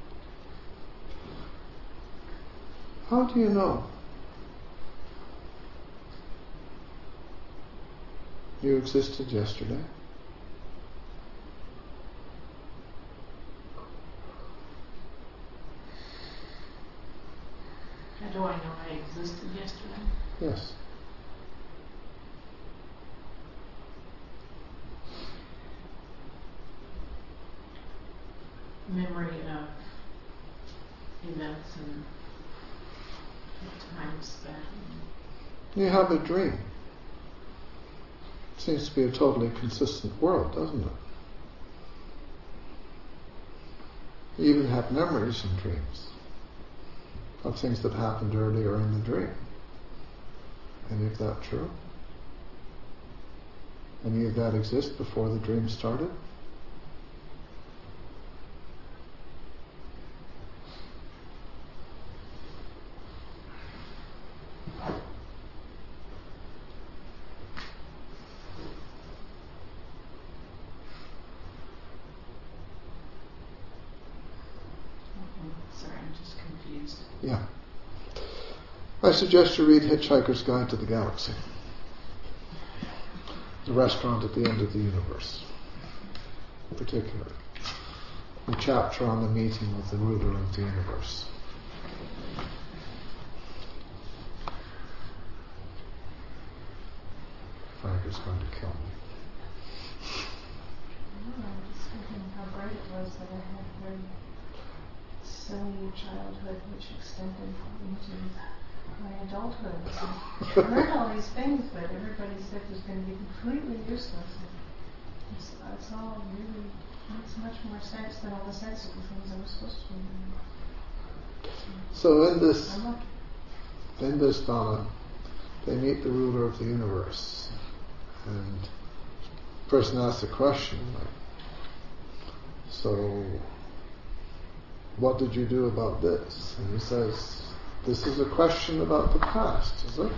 How do you know? You existed yesterday. How do I know I existed yesterday? Yes. Memory of events and time spent. You have a dream. Seems to be a totally consistent world, doesn't it? You even have memories in dreams of things that happened earlier in the dream. Any of that true? Any of that exist before the dream started? Sorry, I'm just confused. Yeah. I suggest you read Hitchhiker's Guide to the Galaxy. The restaurant at the end of the universe. Particularly. The chapter on the meeting with the ruler of the universe. Frank is going to kill me. I'm just thinking how great it was that I had a very sunny childhood which extended into my adulthood. So I learned all these things that everybody said was going to be completely useless. And it's all really makes much more sense than all the sensible things I was supposed to be doing. So I'm lucky. in this Donna, they meet the ruler of the universe. And the person asks the question, like, so what did you do about this? And he says, this is a question about the past, is it?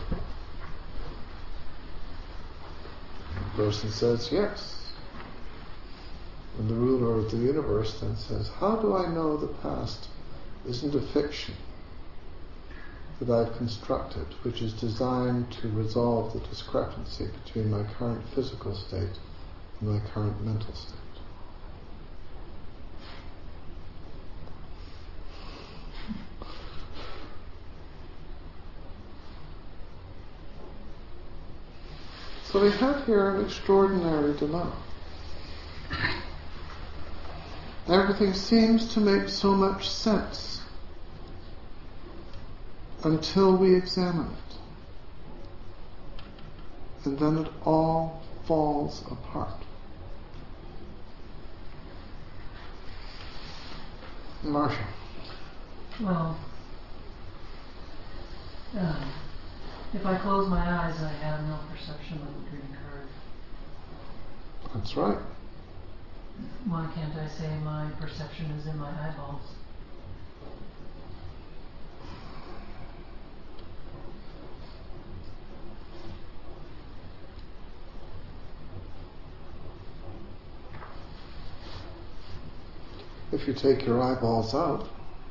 And the person says, yes. And the ruler of the universe then says, how do I know the past isn't a fiction that I've constructed, which is designed to resolve the discrepancy between my current physical state and my current mental state. So we have here an extraordinary dilemma. Everything seems to make so much sense until we examine it. And then it all falls apart. Marcia. Well, if I close my eyes, I have no perception of the green card. That's right. Why can't I say my perception is in my eyeballs? If you take your eyeballs out,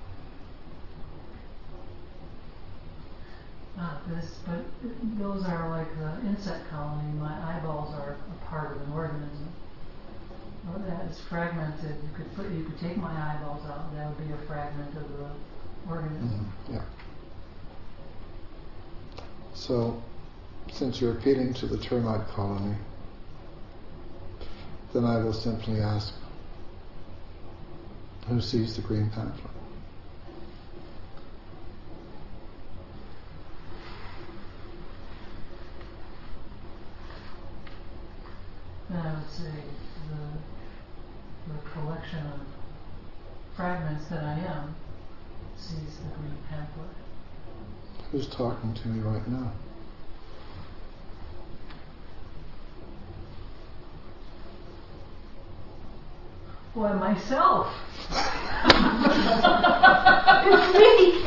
but those are like the insect colony. My eyeballs are a part of an organism. Well, that is fragmented. You could take my eyeballs out. That would be a fragment of the organism. Mm-hmm. Yeah. So, since you're appealing to the termite colony, then I will simply ask, who sees the green pamphlet? Then I would say the collection of fragments that I am sees the green pamphlet. Who's talking to me right now? Why, myself. It's me,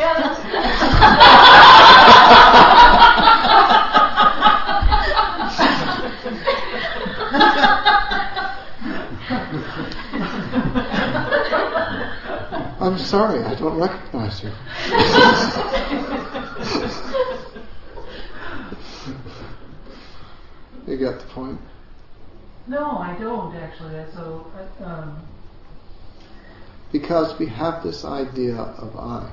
I'm sorry, I don't recognize you. You get the point? No, I don't actually. So, because we have this idea of I.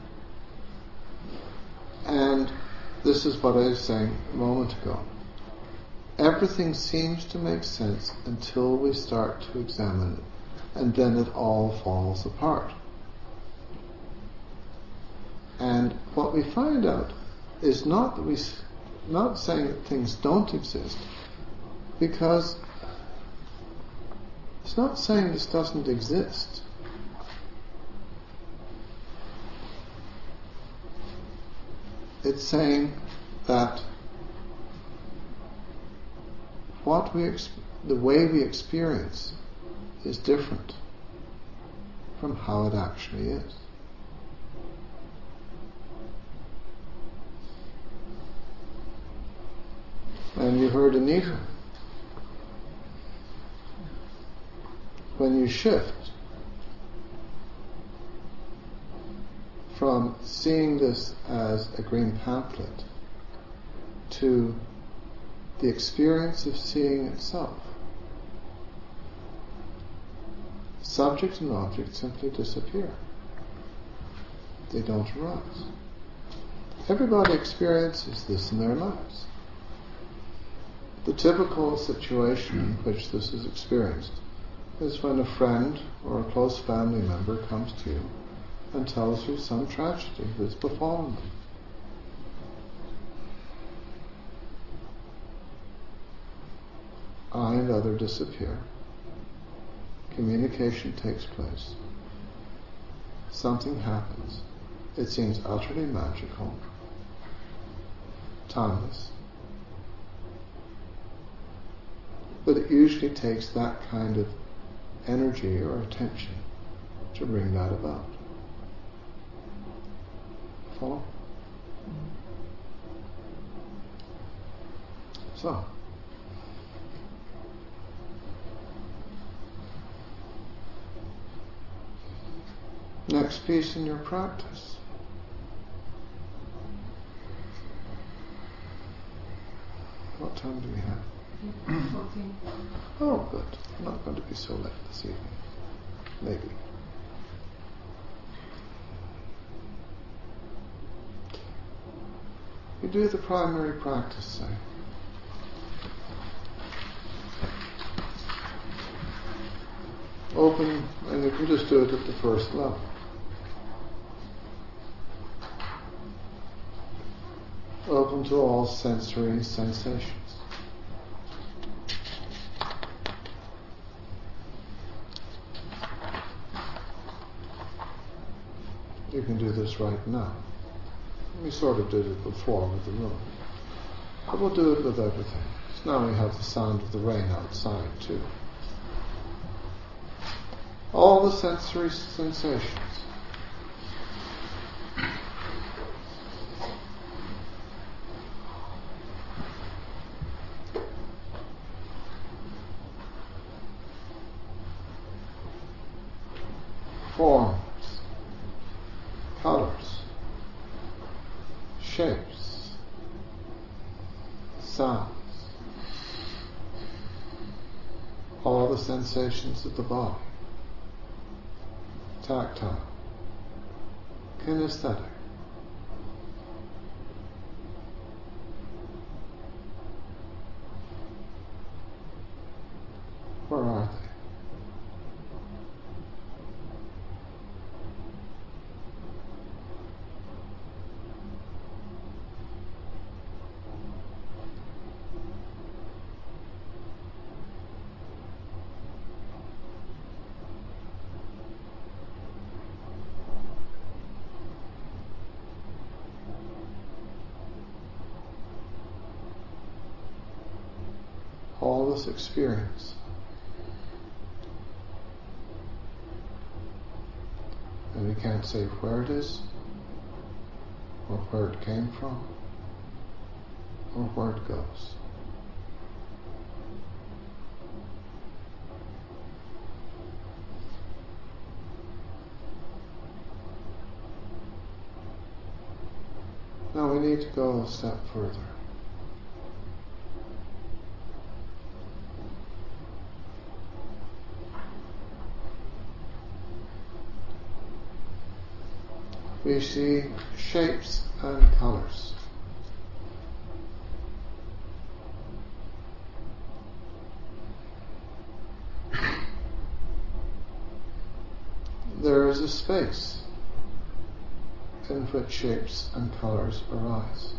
And this is what I was saying a moment ago. Everything seems to make sense until we start to examine it, and then it all falls apart. And what we find out is not saying that things don't exist, because it's not saying this doesn't exist. It's saying that the way we experience is different from how it actually is. And you heard Anita. When you shift from seeing this as a green pamphlet to the experience of seeing itself, subject and object simply disappear. They don't arise. Everybody experiences this in their lives. The typical situation in which this is experienced is when a friend or a close family member comes to you and tells you some tragedy that's befallen them. I and other disappear. Communication takes place. Something happens. It seems utterly magical, timeless. But it usually takes that kind of energy or attention to bring that about. Follow? So, next piece in your practice. What time do we have? 14. Oh, good. I'm not going to be so late this evening. Maybe. You do the primary practice, say. Open, and you can just do it at the first level. Open to all sensory sensations. You can do this right now. We sort of did it before with the room. But we'll do it with everything. So now we have the sound of the rain outside too. All the sensory sensations. Forms, colors, shapes, sounds, all the sensations of the body, tactile, kinesthetic. Where are they? All this experience. And we can't say where it is, or where it came from, or where it goes. Now we need to go a step further. We see shapes and colors. There is a space in which shapes and colors arise.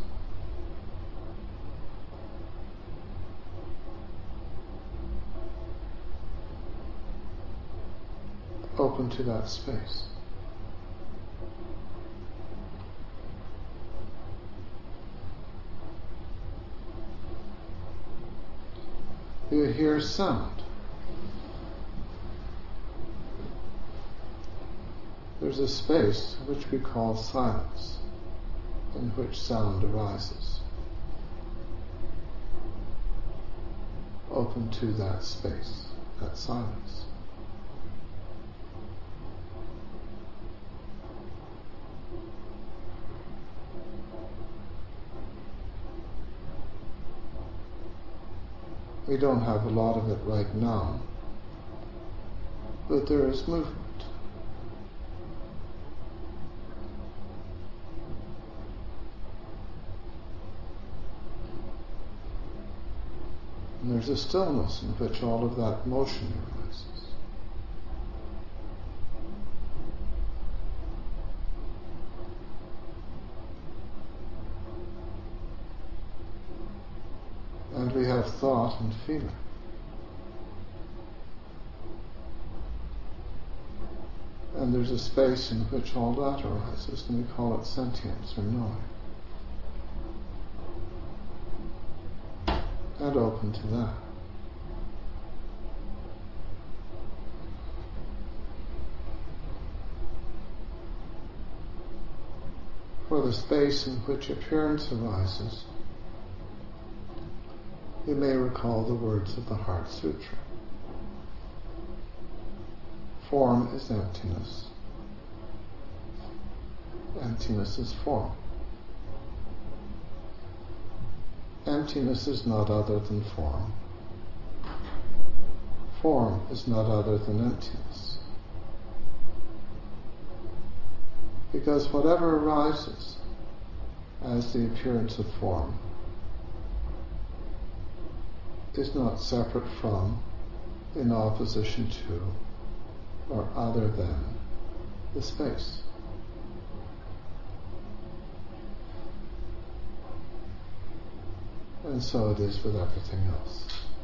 Open to that space. You hear sound. There's a space which we call silence, in which sound arises. Open to that space, that silence. We don't have a lot of it right now, but there is movement. And there's a stillness in which all of that motion arises. And we have thought and feeling. And there's a space in which all that arises, and we call it sentience or knowing. And open to that. For the space in which appearance arises, you may recall the words of the Heart Sutra. Form is emptiness. Emptiness is form. emptiness is not other than form. Form is not other than emptiness. Because whatever arises as the appearance of form is not separate from, in opposition to, or other than the space. And so it is with everything else.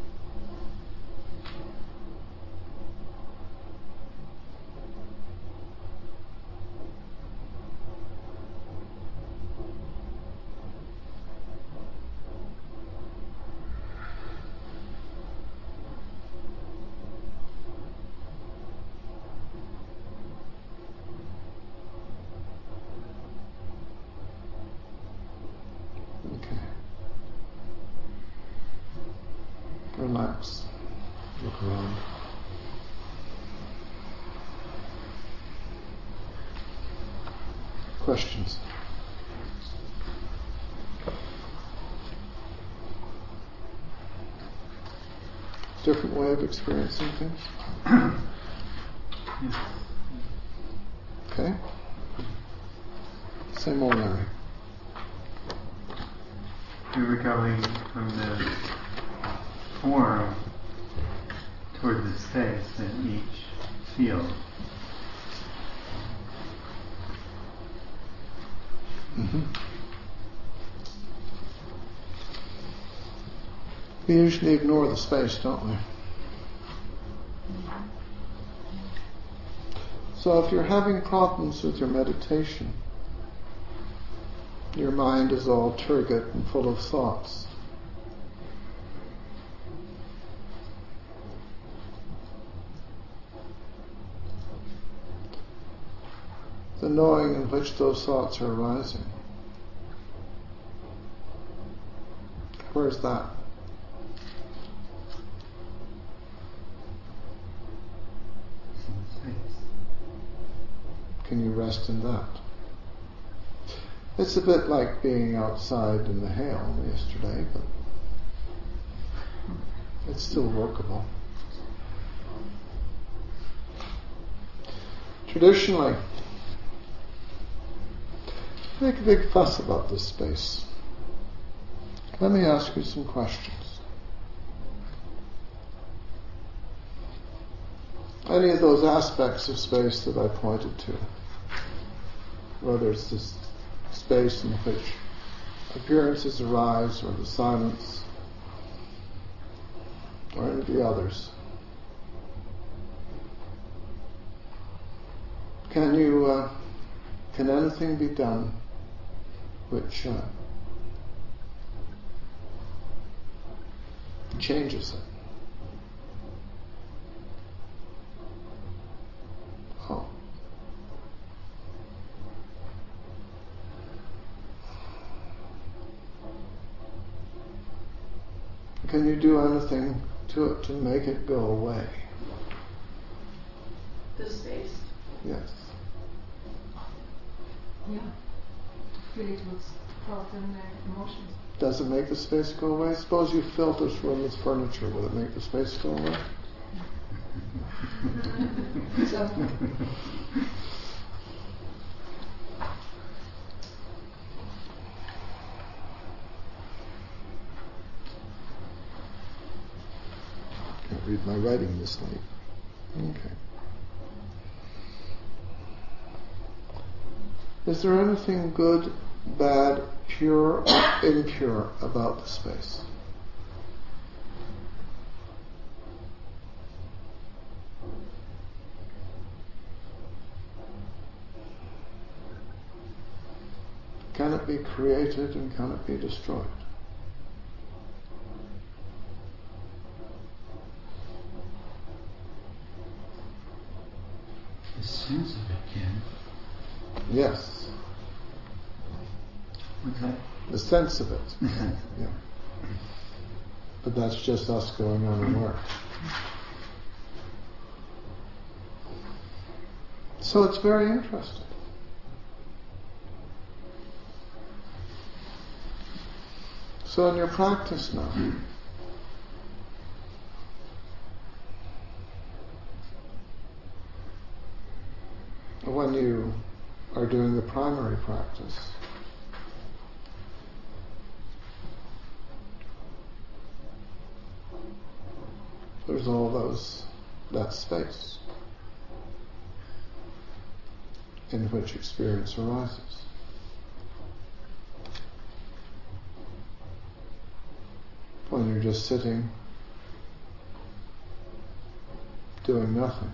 Relax. Look around. Questions? Different way of experiencing things? Okay. Same old Larry. We were going from the form toward the space in each field. Mm-hmm. We usually ignore the space, don't we? So if you're having problems with your meditation, your mind is all turgid and full of thoughts, the knowing in which those thoughts are arising, where's that? Can you rest in that? It's a bit like being outside in the hail yesterday, but it's still workable. Traditionally, make a big fuss about this space. Let me ask you some questions. Any of those aspects of space that I pointed to, whether it's this space in which appearances arise, or the silence, or any of the others, can anything be done which changes it? Oh. Can you do anything to it to make it go away? The space. Yes. Yeah. Create what's felt in their emotions. Does it make the space go away? Suppose you filled this room with furniture. Will it make the space go away? Can't read my writing this late. Okay. Is there anything good, bad, pure, or impure about the space? Can it be created and can it be destroyed? The sense of it can. Yes. What's that? The sense of it. The sense. Yeah. But that's just us going unaware. So it's very interesting. So in your practice now, when you are doing the primary practice, there's all that space in which experience arises. When you're just sitting, doing nothing,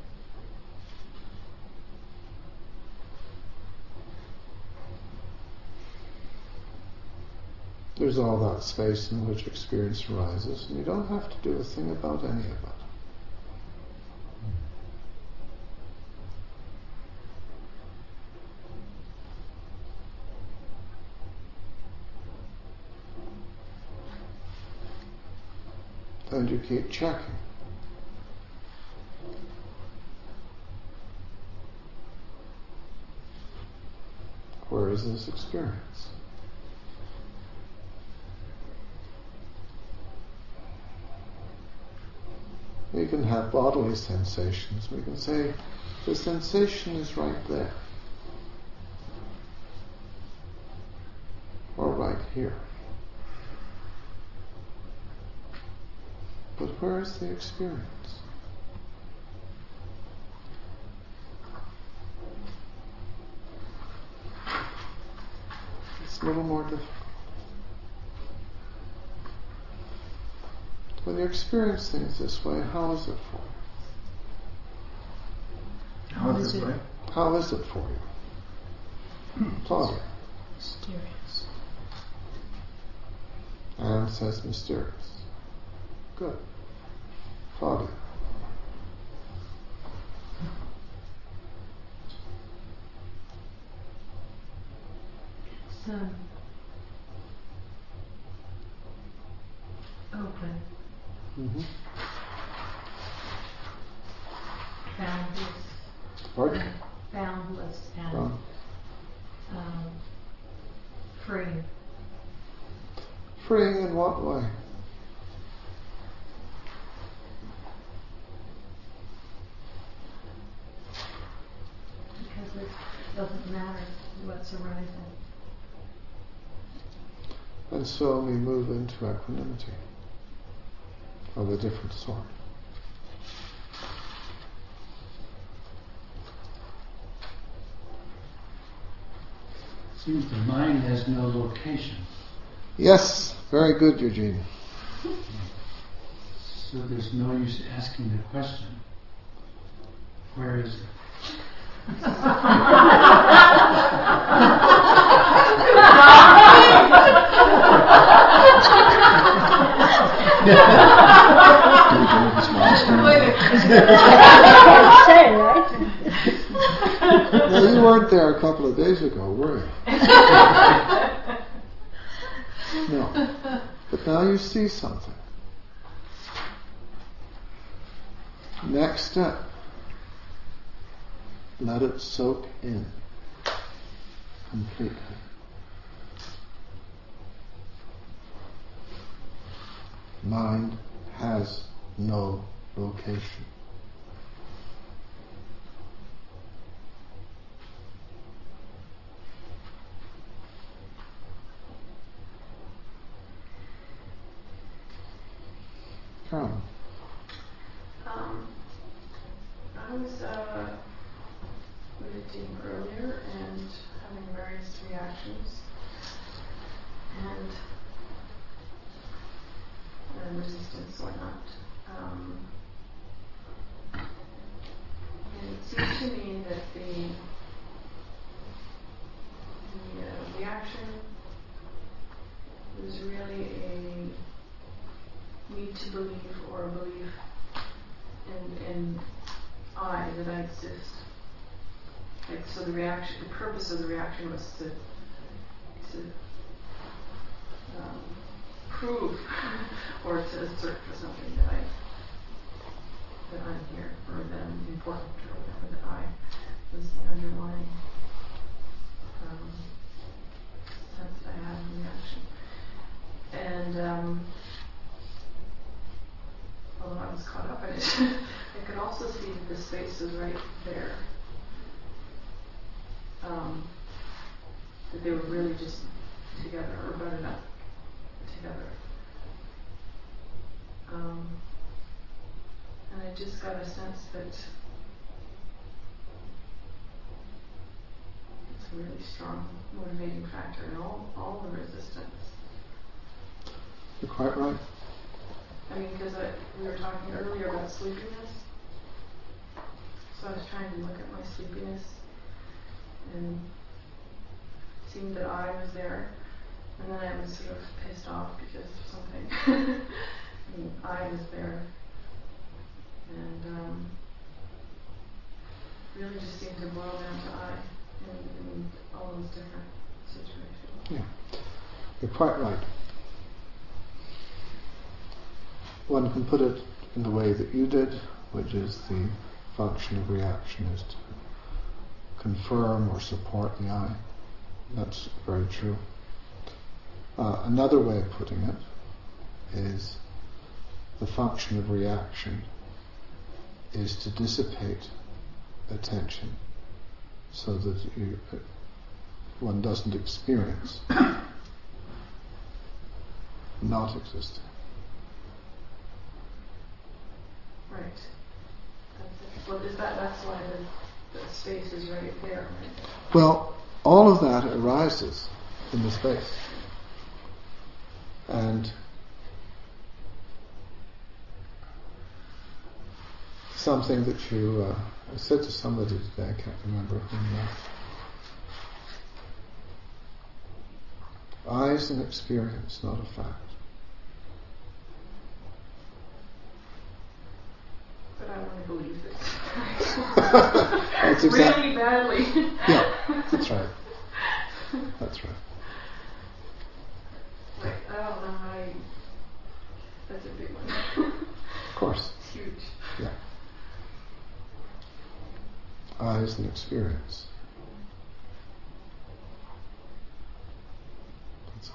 there's all that space in which experience arises, and you don't have to do a thing about any of it. And you keep checking. Where is this experience? We can have bodily sensations. We can say, the sensation is right there. Or right here. But where is the experience? It's a little more difficult. When you experience things this way, how is it for you? How is it? How is it for you? Claudia. Mysterious. Anne says mysterious. Good. Claudia. It's open. Mm-hmm. Boundless. Pardon? Boundless and free. Freeing in what way? Because it doesn't matter what's arising. And so we move into equanimity of a different sort. Seems the mind has no location. Yes, very good, Eugene. So there's no use asking the question, where is it? Say, right? Well, you weren't there a couple of days ago, were you? No. But now you see something. Next step. Let it soak in completely. Mind has no location. Come. I was with a team earlier and having various reactions and resistance, whatnot. And it seemed to me that the reaction was really a need to believe or a belief in that I exist. Like, so the purpose of the reaction was to prove or to assert for something that I'm here, or that I'm important, or whatever, that I was the underlying sense that I had in reaction. although I was caught up in it, I could also see that the space was right there. That they were really just together, or buttoned up together. And I just got a sense that it's a really strong motivating factor in all the resistance. You're quite right. I mean, because we were talking earlier about sleepiness. So I was trying to look at my sleepiness, and it seemed that I was there, and then I was sort of pissed off because of something. And I was there, and really just seemed to boil down to I in all those different situations. Yeah, you're quite right. One can put it in the way that you did, which is the function of reaction is to confirm or support the I. That's very true. Another way of putting it is the function of reaction is to dissipate attention so that one doesn't experience not existing. Right. Well, that's why the space is right there, right? Well, all of that arises in the space. And something that I said to somebody today, I can't remember whom. I is an experience, not a fact. But I want to believe this. That's really badly. Yeah, that's right. That's right. Like, I don't know how that's a big one. Of course. It's huge. Yeah. I is an experience. That's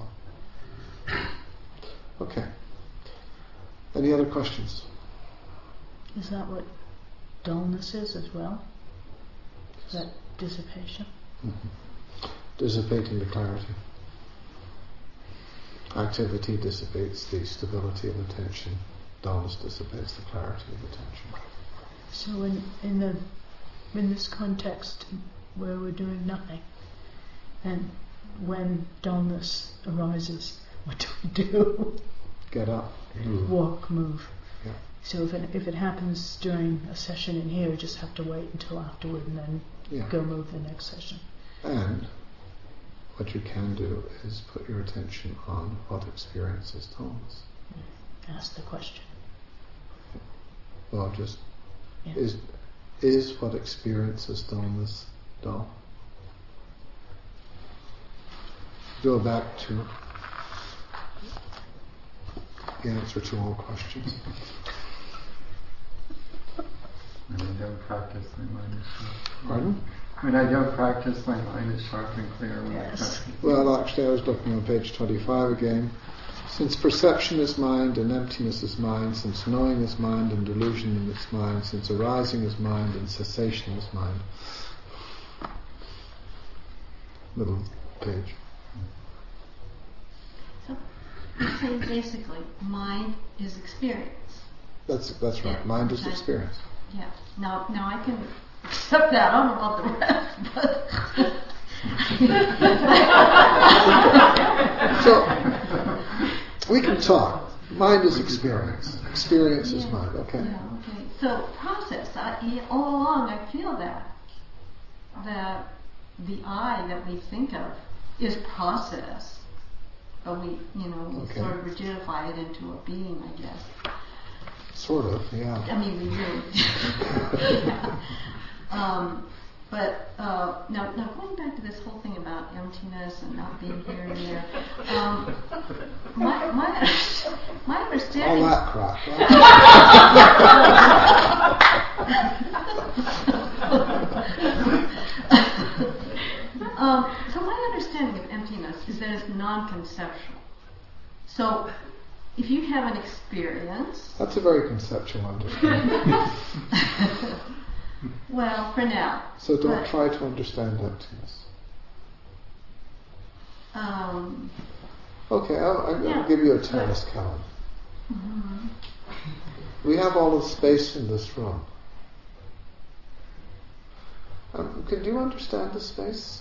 all. Okay. Any other questions? Is that what dullness is as well? Is that dissipation? Mm-hmm. Dissipating the clarity. Activity dissipates the stability of attention. Dullness dissipates the clarity of attention. So in this context where we're doing nothing, and when dullness arises, what do we do? Get up. Move. Walk, move. Yeah. So if it happens during a session in here, you just have to wait until afterward and then go move the next session. And what you can do is put your attention on what experiences dullness. Ask the question. Well, just is what experiences dullness dull? Go back to the answer to all questions. When I don't practice, my mind is sharp. Pardon? When I don't practice, my mind is sharp and clear. When I practice. Well, actually, I was looking on page 25 again. Since perception is mind and emptiness is mind, since knowing is mind and delusion is mind, since arising is mind and cessation is mind. Middle page. So, you're saying basically, mind is experience. That's right. Yeah. Mind is experience. Yeah. Now I can accept that. I don't know about the rest, but. So we can talk. Mind is experience. Experience is mind. Okay. Yeah. Okay. So process. All along, I feel that the I that we think of is process, but we sort of rigidify it into a being, I guess. Sort of, yeah. I mean, we really yeah. But now going back to this whole thing about emptiness and not being here and there, my understanding. All that crap. So my understanding of emptiness is that it's non-conceptual. So, if you have an experience... That's a very conceptual understanding. Well, for now. So don't try to understand emptiness. Okay, I'll give you a tennis count. Mm-hmm. We have all the space in this room. Can you understand the space?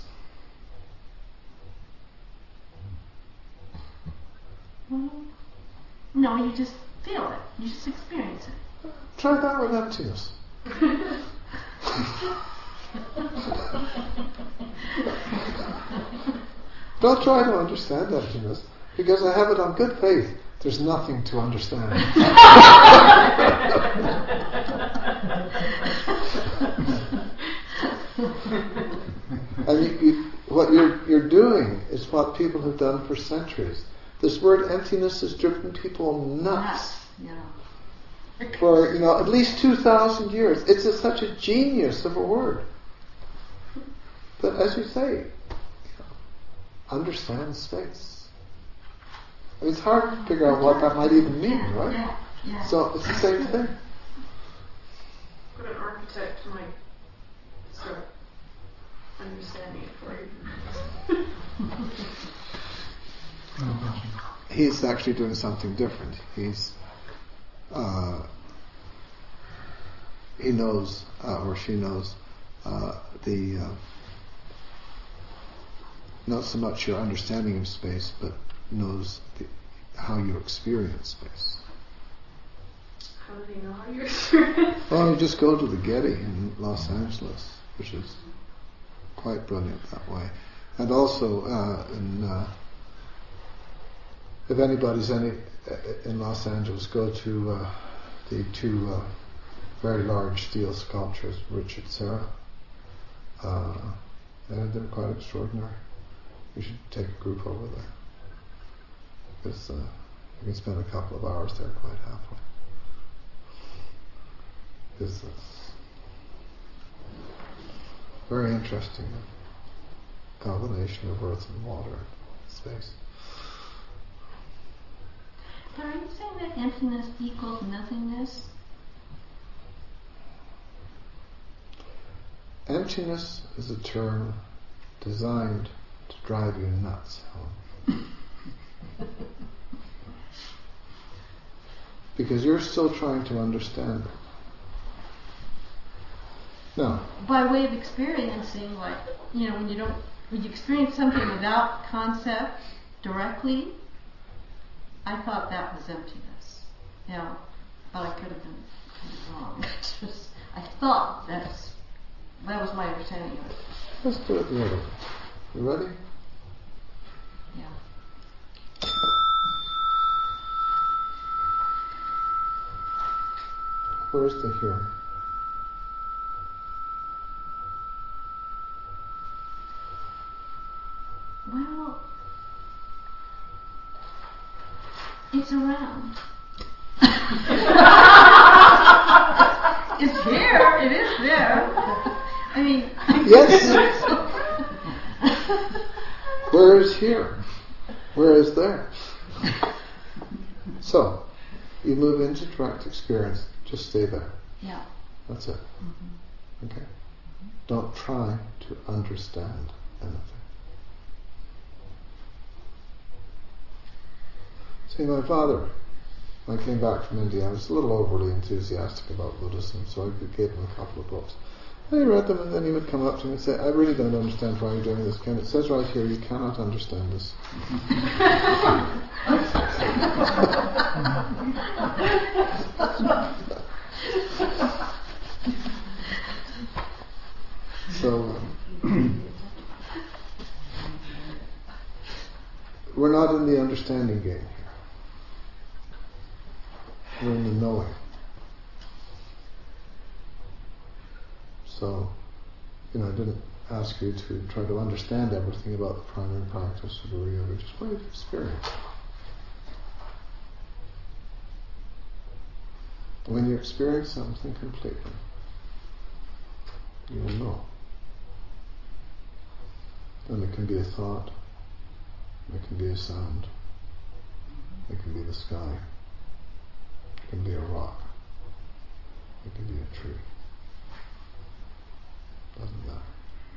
Well, no, you just feel it. You just experience it. Try that with emptiness. Don't try to understand emptiness, because I have it on good faith. There's nothing to understand. And what you're doing is what people have done for centuries. This word emptiness has driven people nuts. Yeah. For at least 2,000 years. It's such a genius of a word. But as you say, understand space. It's hard to figure out what that might even mean, right? Yeah. So it's the same thing. But an architect might start understanding it for you. He's actually doing something different. He knows, or she knows, not so much your understanding of space, but knows how you experience space. How do they know how you experience? Well, you just go to the Getty in Los Angeles, which is quite brilliant that way. And also, if anybody's in Los Angeles, go to the two very large steel sculptures, Richard Serra. They're quite extraordinary. You should take a group over there, because you can spend a couple of hours there quite happily. Because it's very interesting combination of earth and water and space. But are you saying that emptiness equals nothingness? Emptiness is a term designed to drive you nuts, Helen. Because you're still trying to understand it. No. By way of experiencing, like, when you experience something without concept directly, I thought that was emptiness. But I could have been wrong. I thought that was my understanding of it. Let's do it the other way. You ready? Yeah. Where's the hearing? Well, it's around. It's here. It is there. I mean, yes. Where is here? Where is there? So, you move into direct experience. Just stay there. Yeah. That's it. Mm-hmm. Okay. Don't try to understand anything. See, my father, when I came back from India, I was a little overly enthusiastic about Buddhism, so I gave him a couple of books. And he read them, and then he would come up to me and say, I really don't understand why you're doing this, Ken. It says right here, you cannot understand this. So, we're not in the understanding game here. We're in the knowing. So, I didn't ask you to try to understand everything about the primary practice of the yoga. Just want you to experience. When you experience something completely, you will know. And it can be a thought, it can be a sound, it sky. It can be a rock. It can be a tree. Doesn't matter.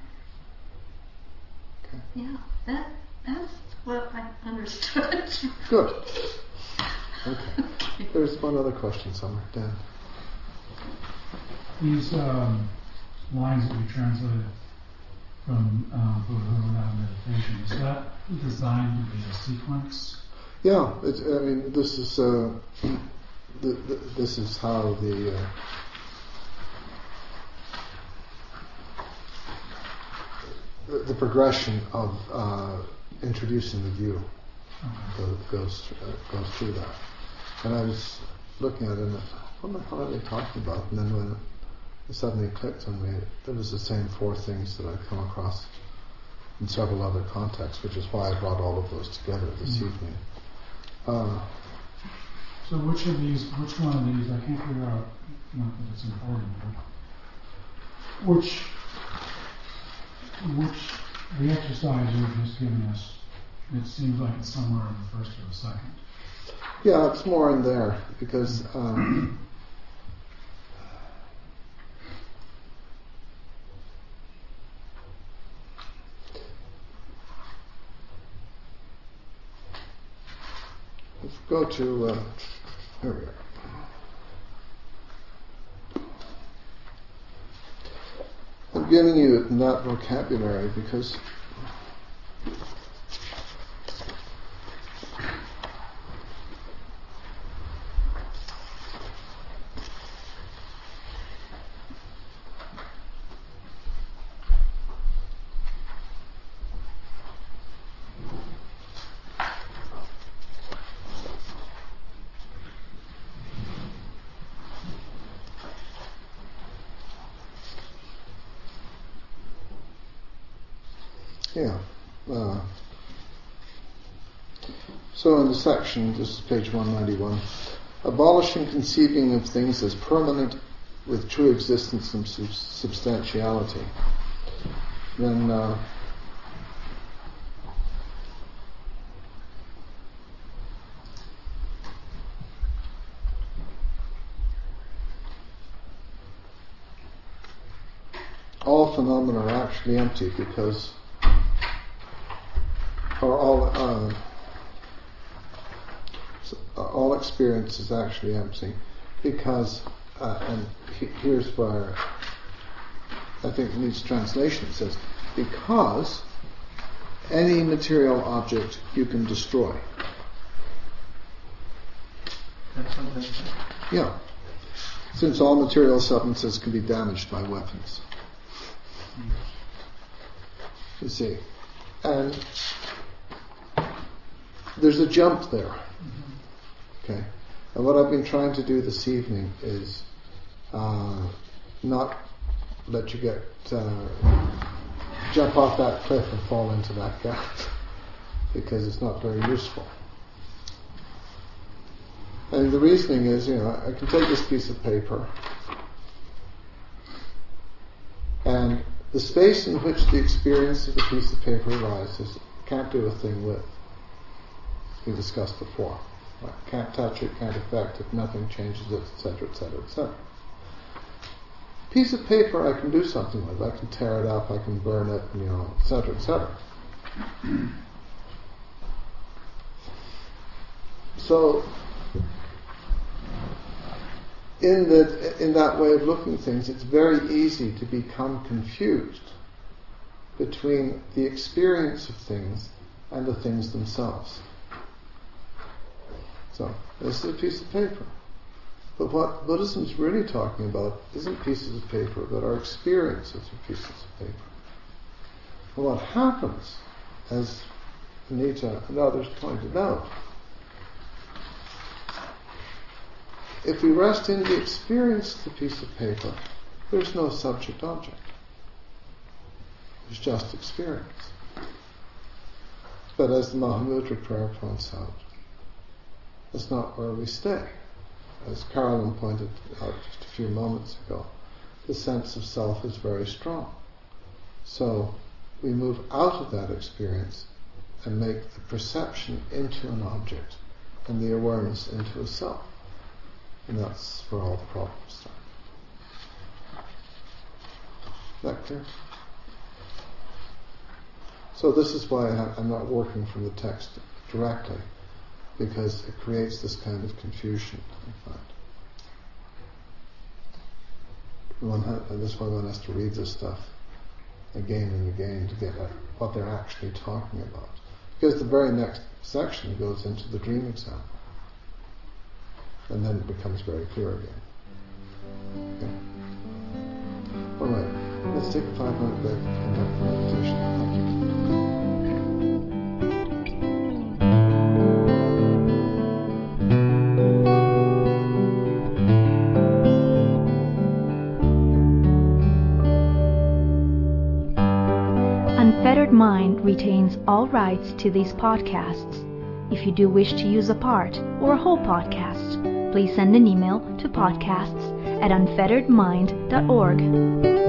Okay. Yeah, that's what I understood. Good. Okay. There's one other question somewhere. Dan. These lines that we translated from Buddha without meditation, is that designed to be a sequence? Yeah, this is this is how the progression of introducing the view goes through that. And I was looking at it and what the hell are they talking about? And then when it suddenly clicked on me, it was the same four things that I've come across in several other contexts, which is why I brought all of those together this evening. So which one of these, I can't figure out, not that it's important, but which the exercise you're just giving us, it seems like it's somewhere in the first or the second. Yeah, it's more in there, because let's go to here we are. I'm giving you that vocabulary because so in the section, this is page 191, abolishing conceiving of things as permanent with true existence and substantiality. Then all phenomena are actually empty because all experience is actually empty because, and here's where I think it needs translation. It says, because any material object you can destroy. Yeah. Since all material substances can be damaged by weapons. You see. And there's a jump there. Okay. And what I've been trying to do this evening is not let you get jump off that cliff and fall into that gap because it's not very useful. And the reasoning is, I can take this piece of paper and the space in which the experience of the piece of paper arises, can't do a thing with. We discussed before. Right? Can't touch it, can't affect it, nothing changes it, etc., etc., etc. Piece of paper I can do something with. I can tear it up, I can burn it, etc., etc. So, in that way of looking at things, it's very easy to become confused between the experience of things and the things themselves. So, this is a piece of paper. But what Buddhism is really talking about isn't pieces of paper, but our experiences of pieces of paper. And what happens, as Anita and others pointed out, if we rest in the experience of the piece of paper, there's no subject-object. There's just experience. But as the Mahamudra prayer points out, that's not where we stay. As Carolyn pointed out just a few moments ago, the sense of self is very strong. So we move out of that experience and make the perception into an object and the awareness into a self. And that's where all the problems start. Is that clear? So this is why I'm not working from the text directly, because it creates this kind of confusion, I find. And this is why one has to read this stuff again and again to get at what they're actually talking about. Because the very next section goes into the dream example. And then it becomes very clear again. Okay? Alright, let's take a 5-minute break and conduct meditation. Thank you. Unfettered Mind retains all rights to these podcasts. If you do wish to use a part or a whole podcast, please send an email to podcasts@unfetteredmind.org.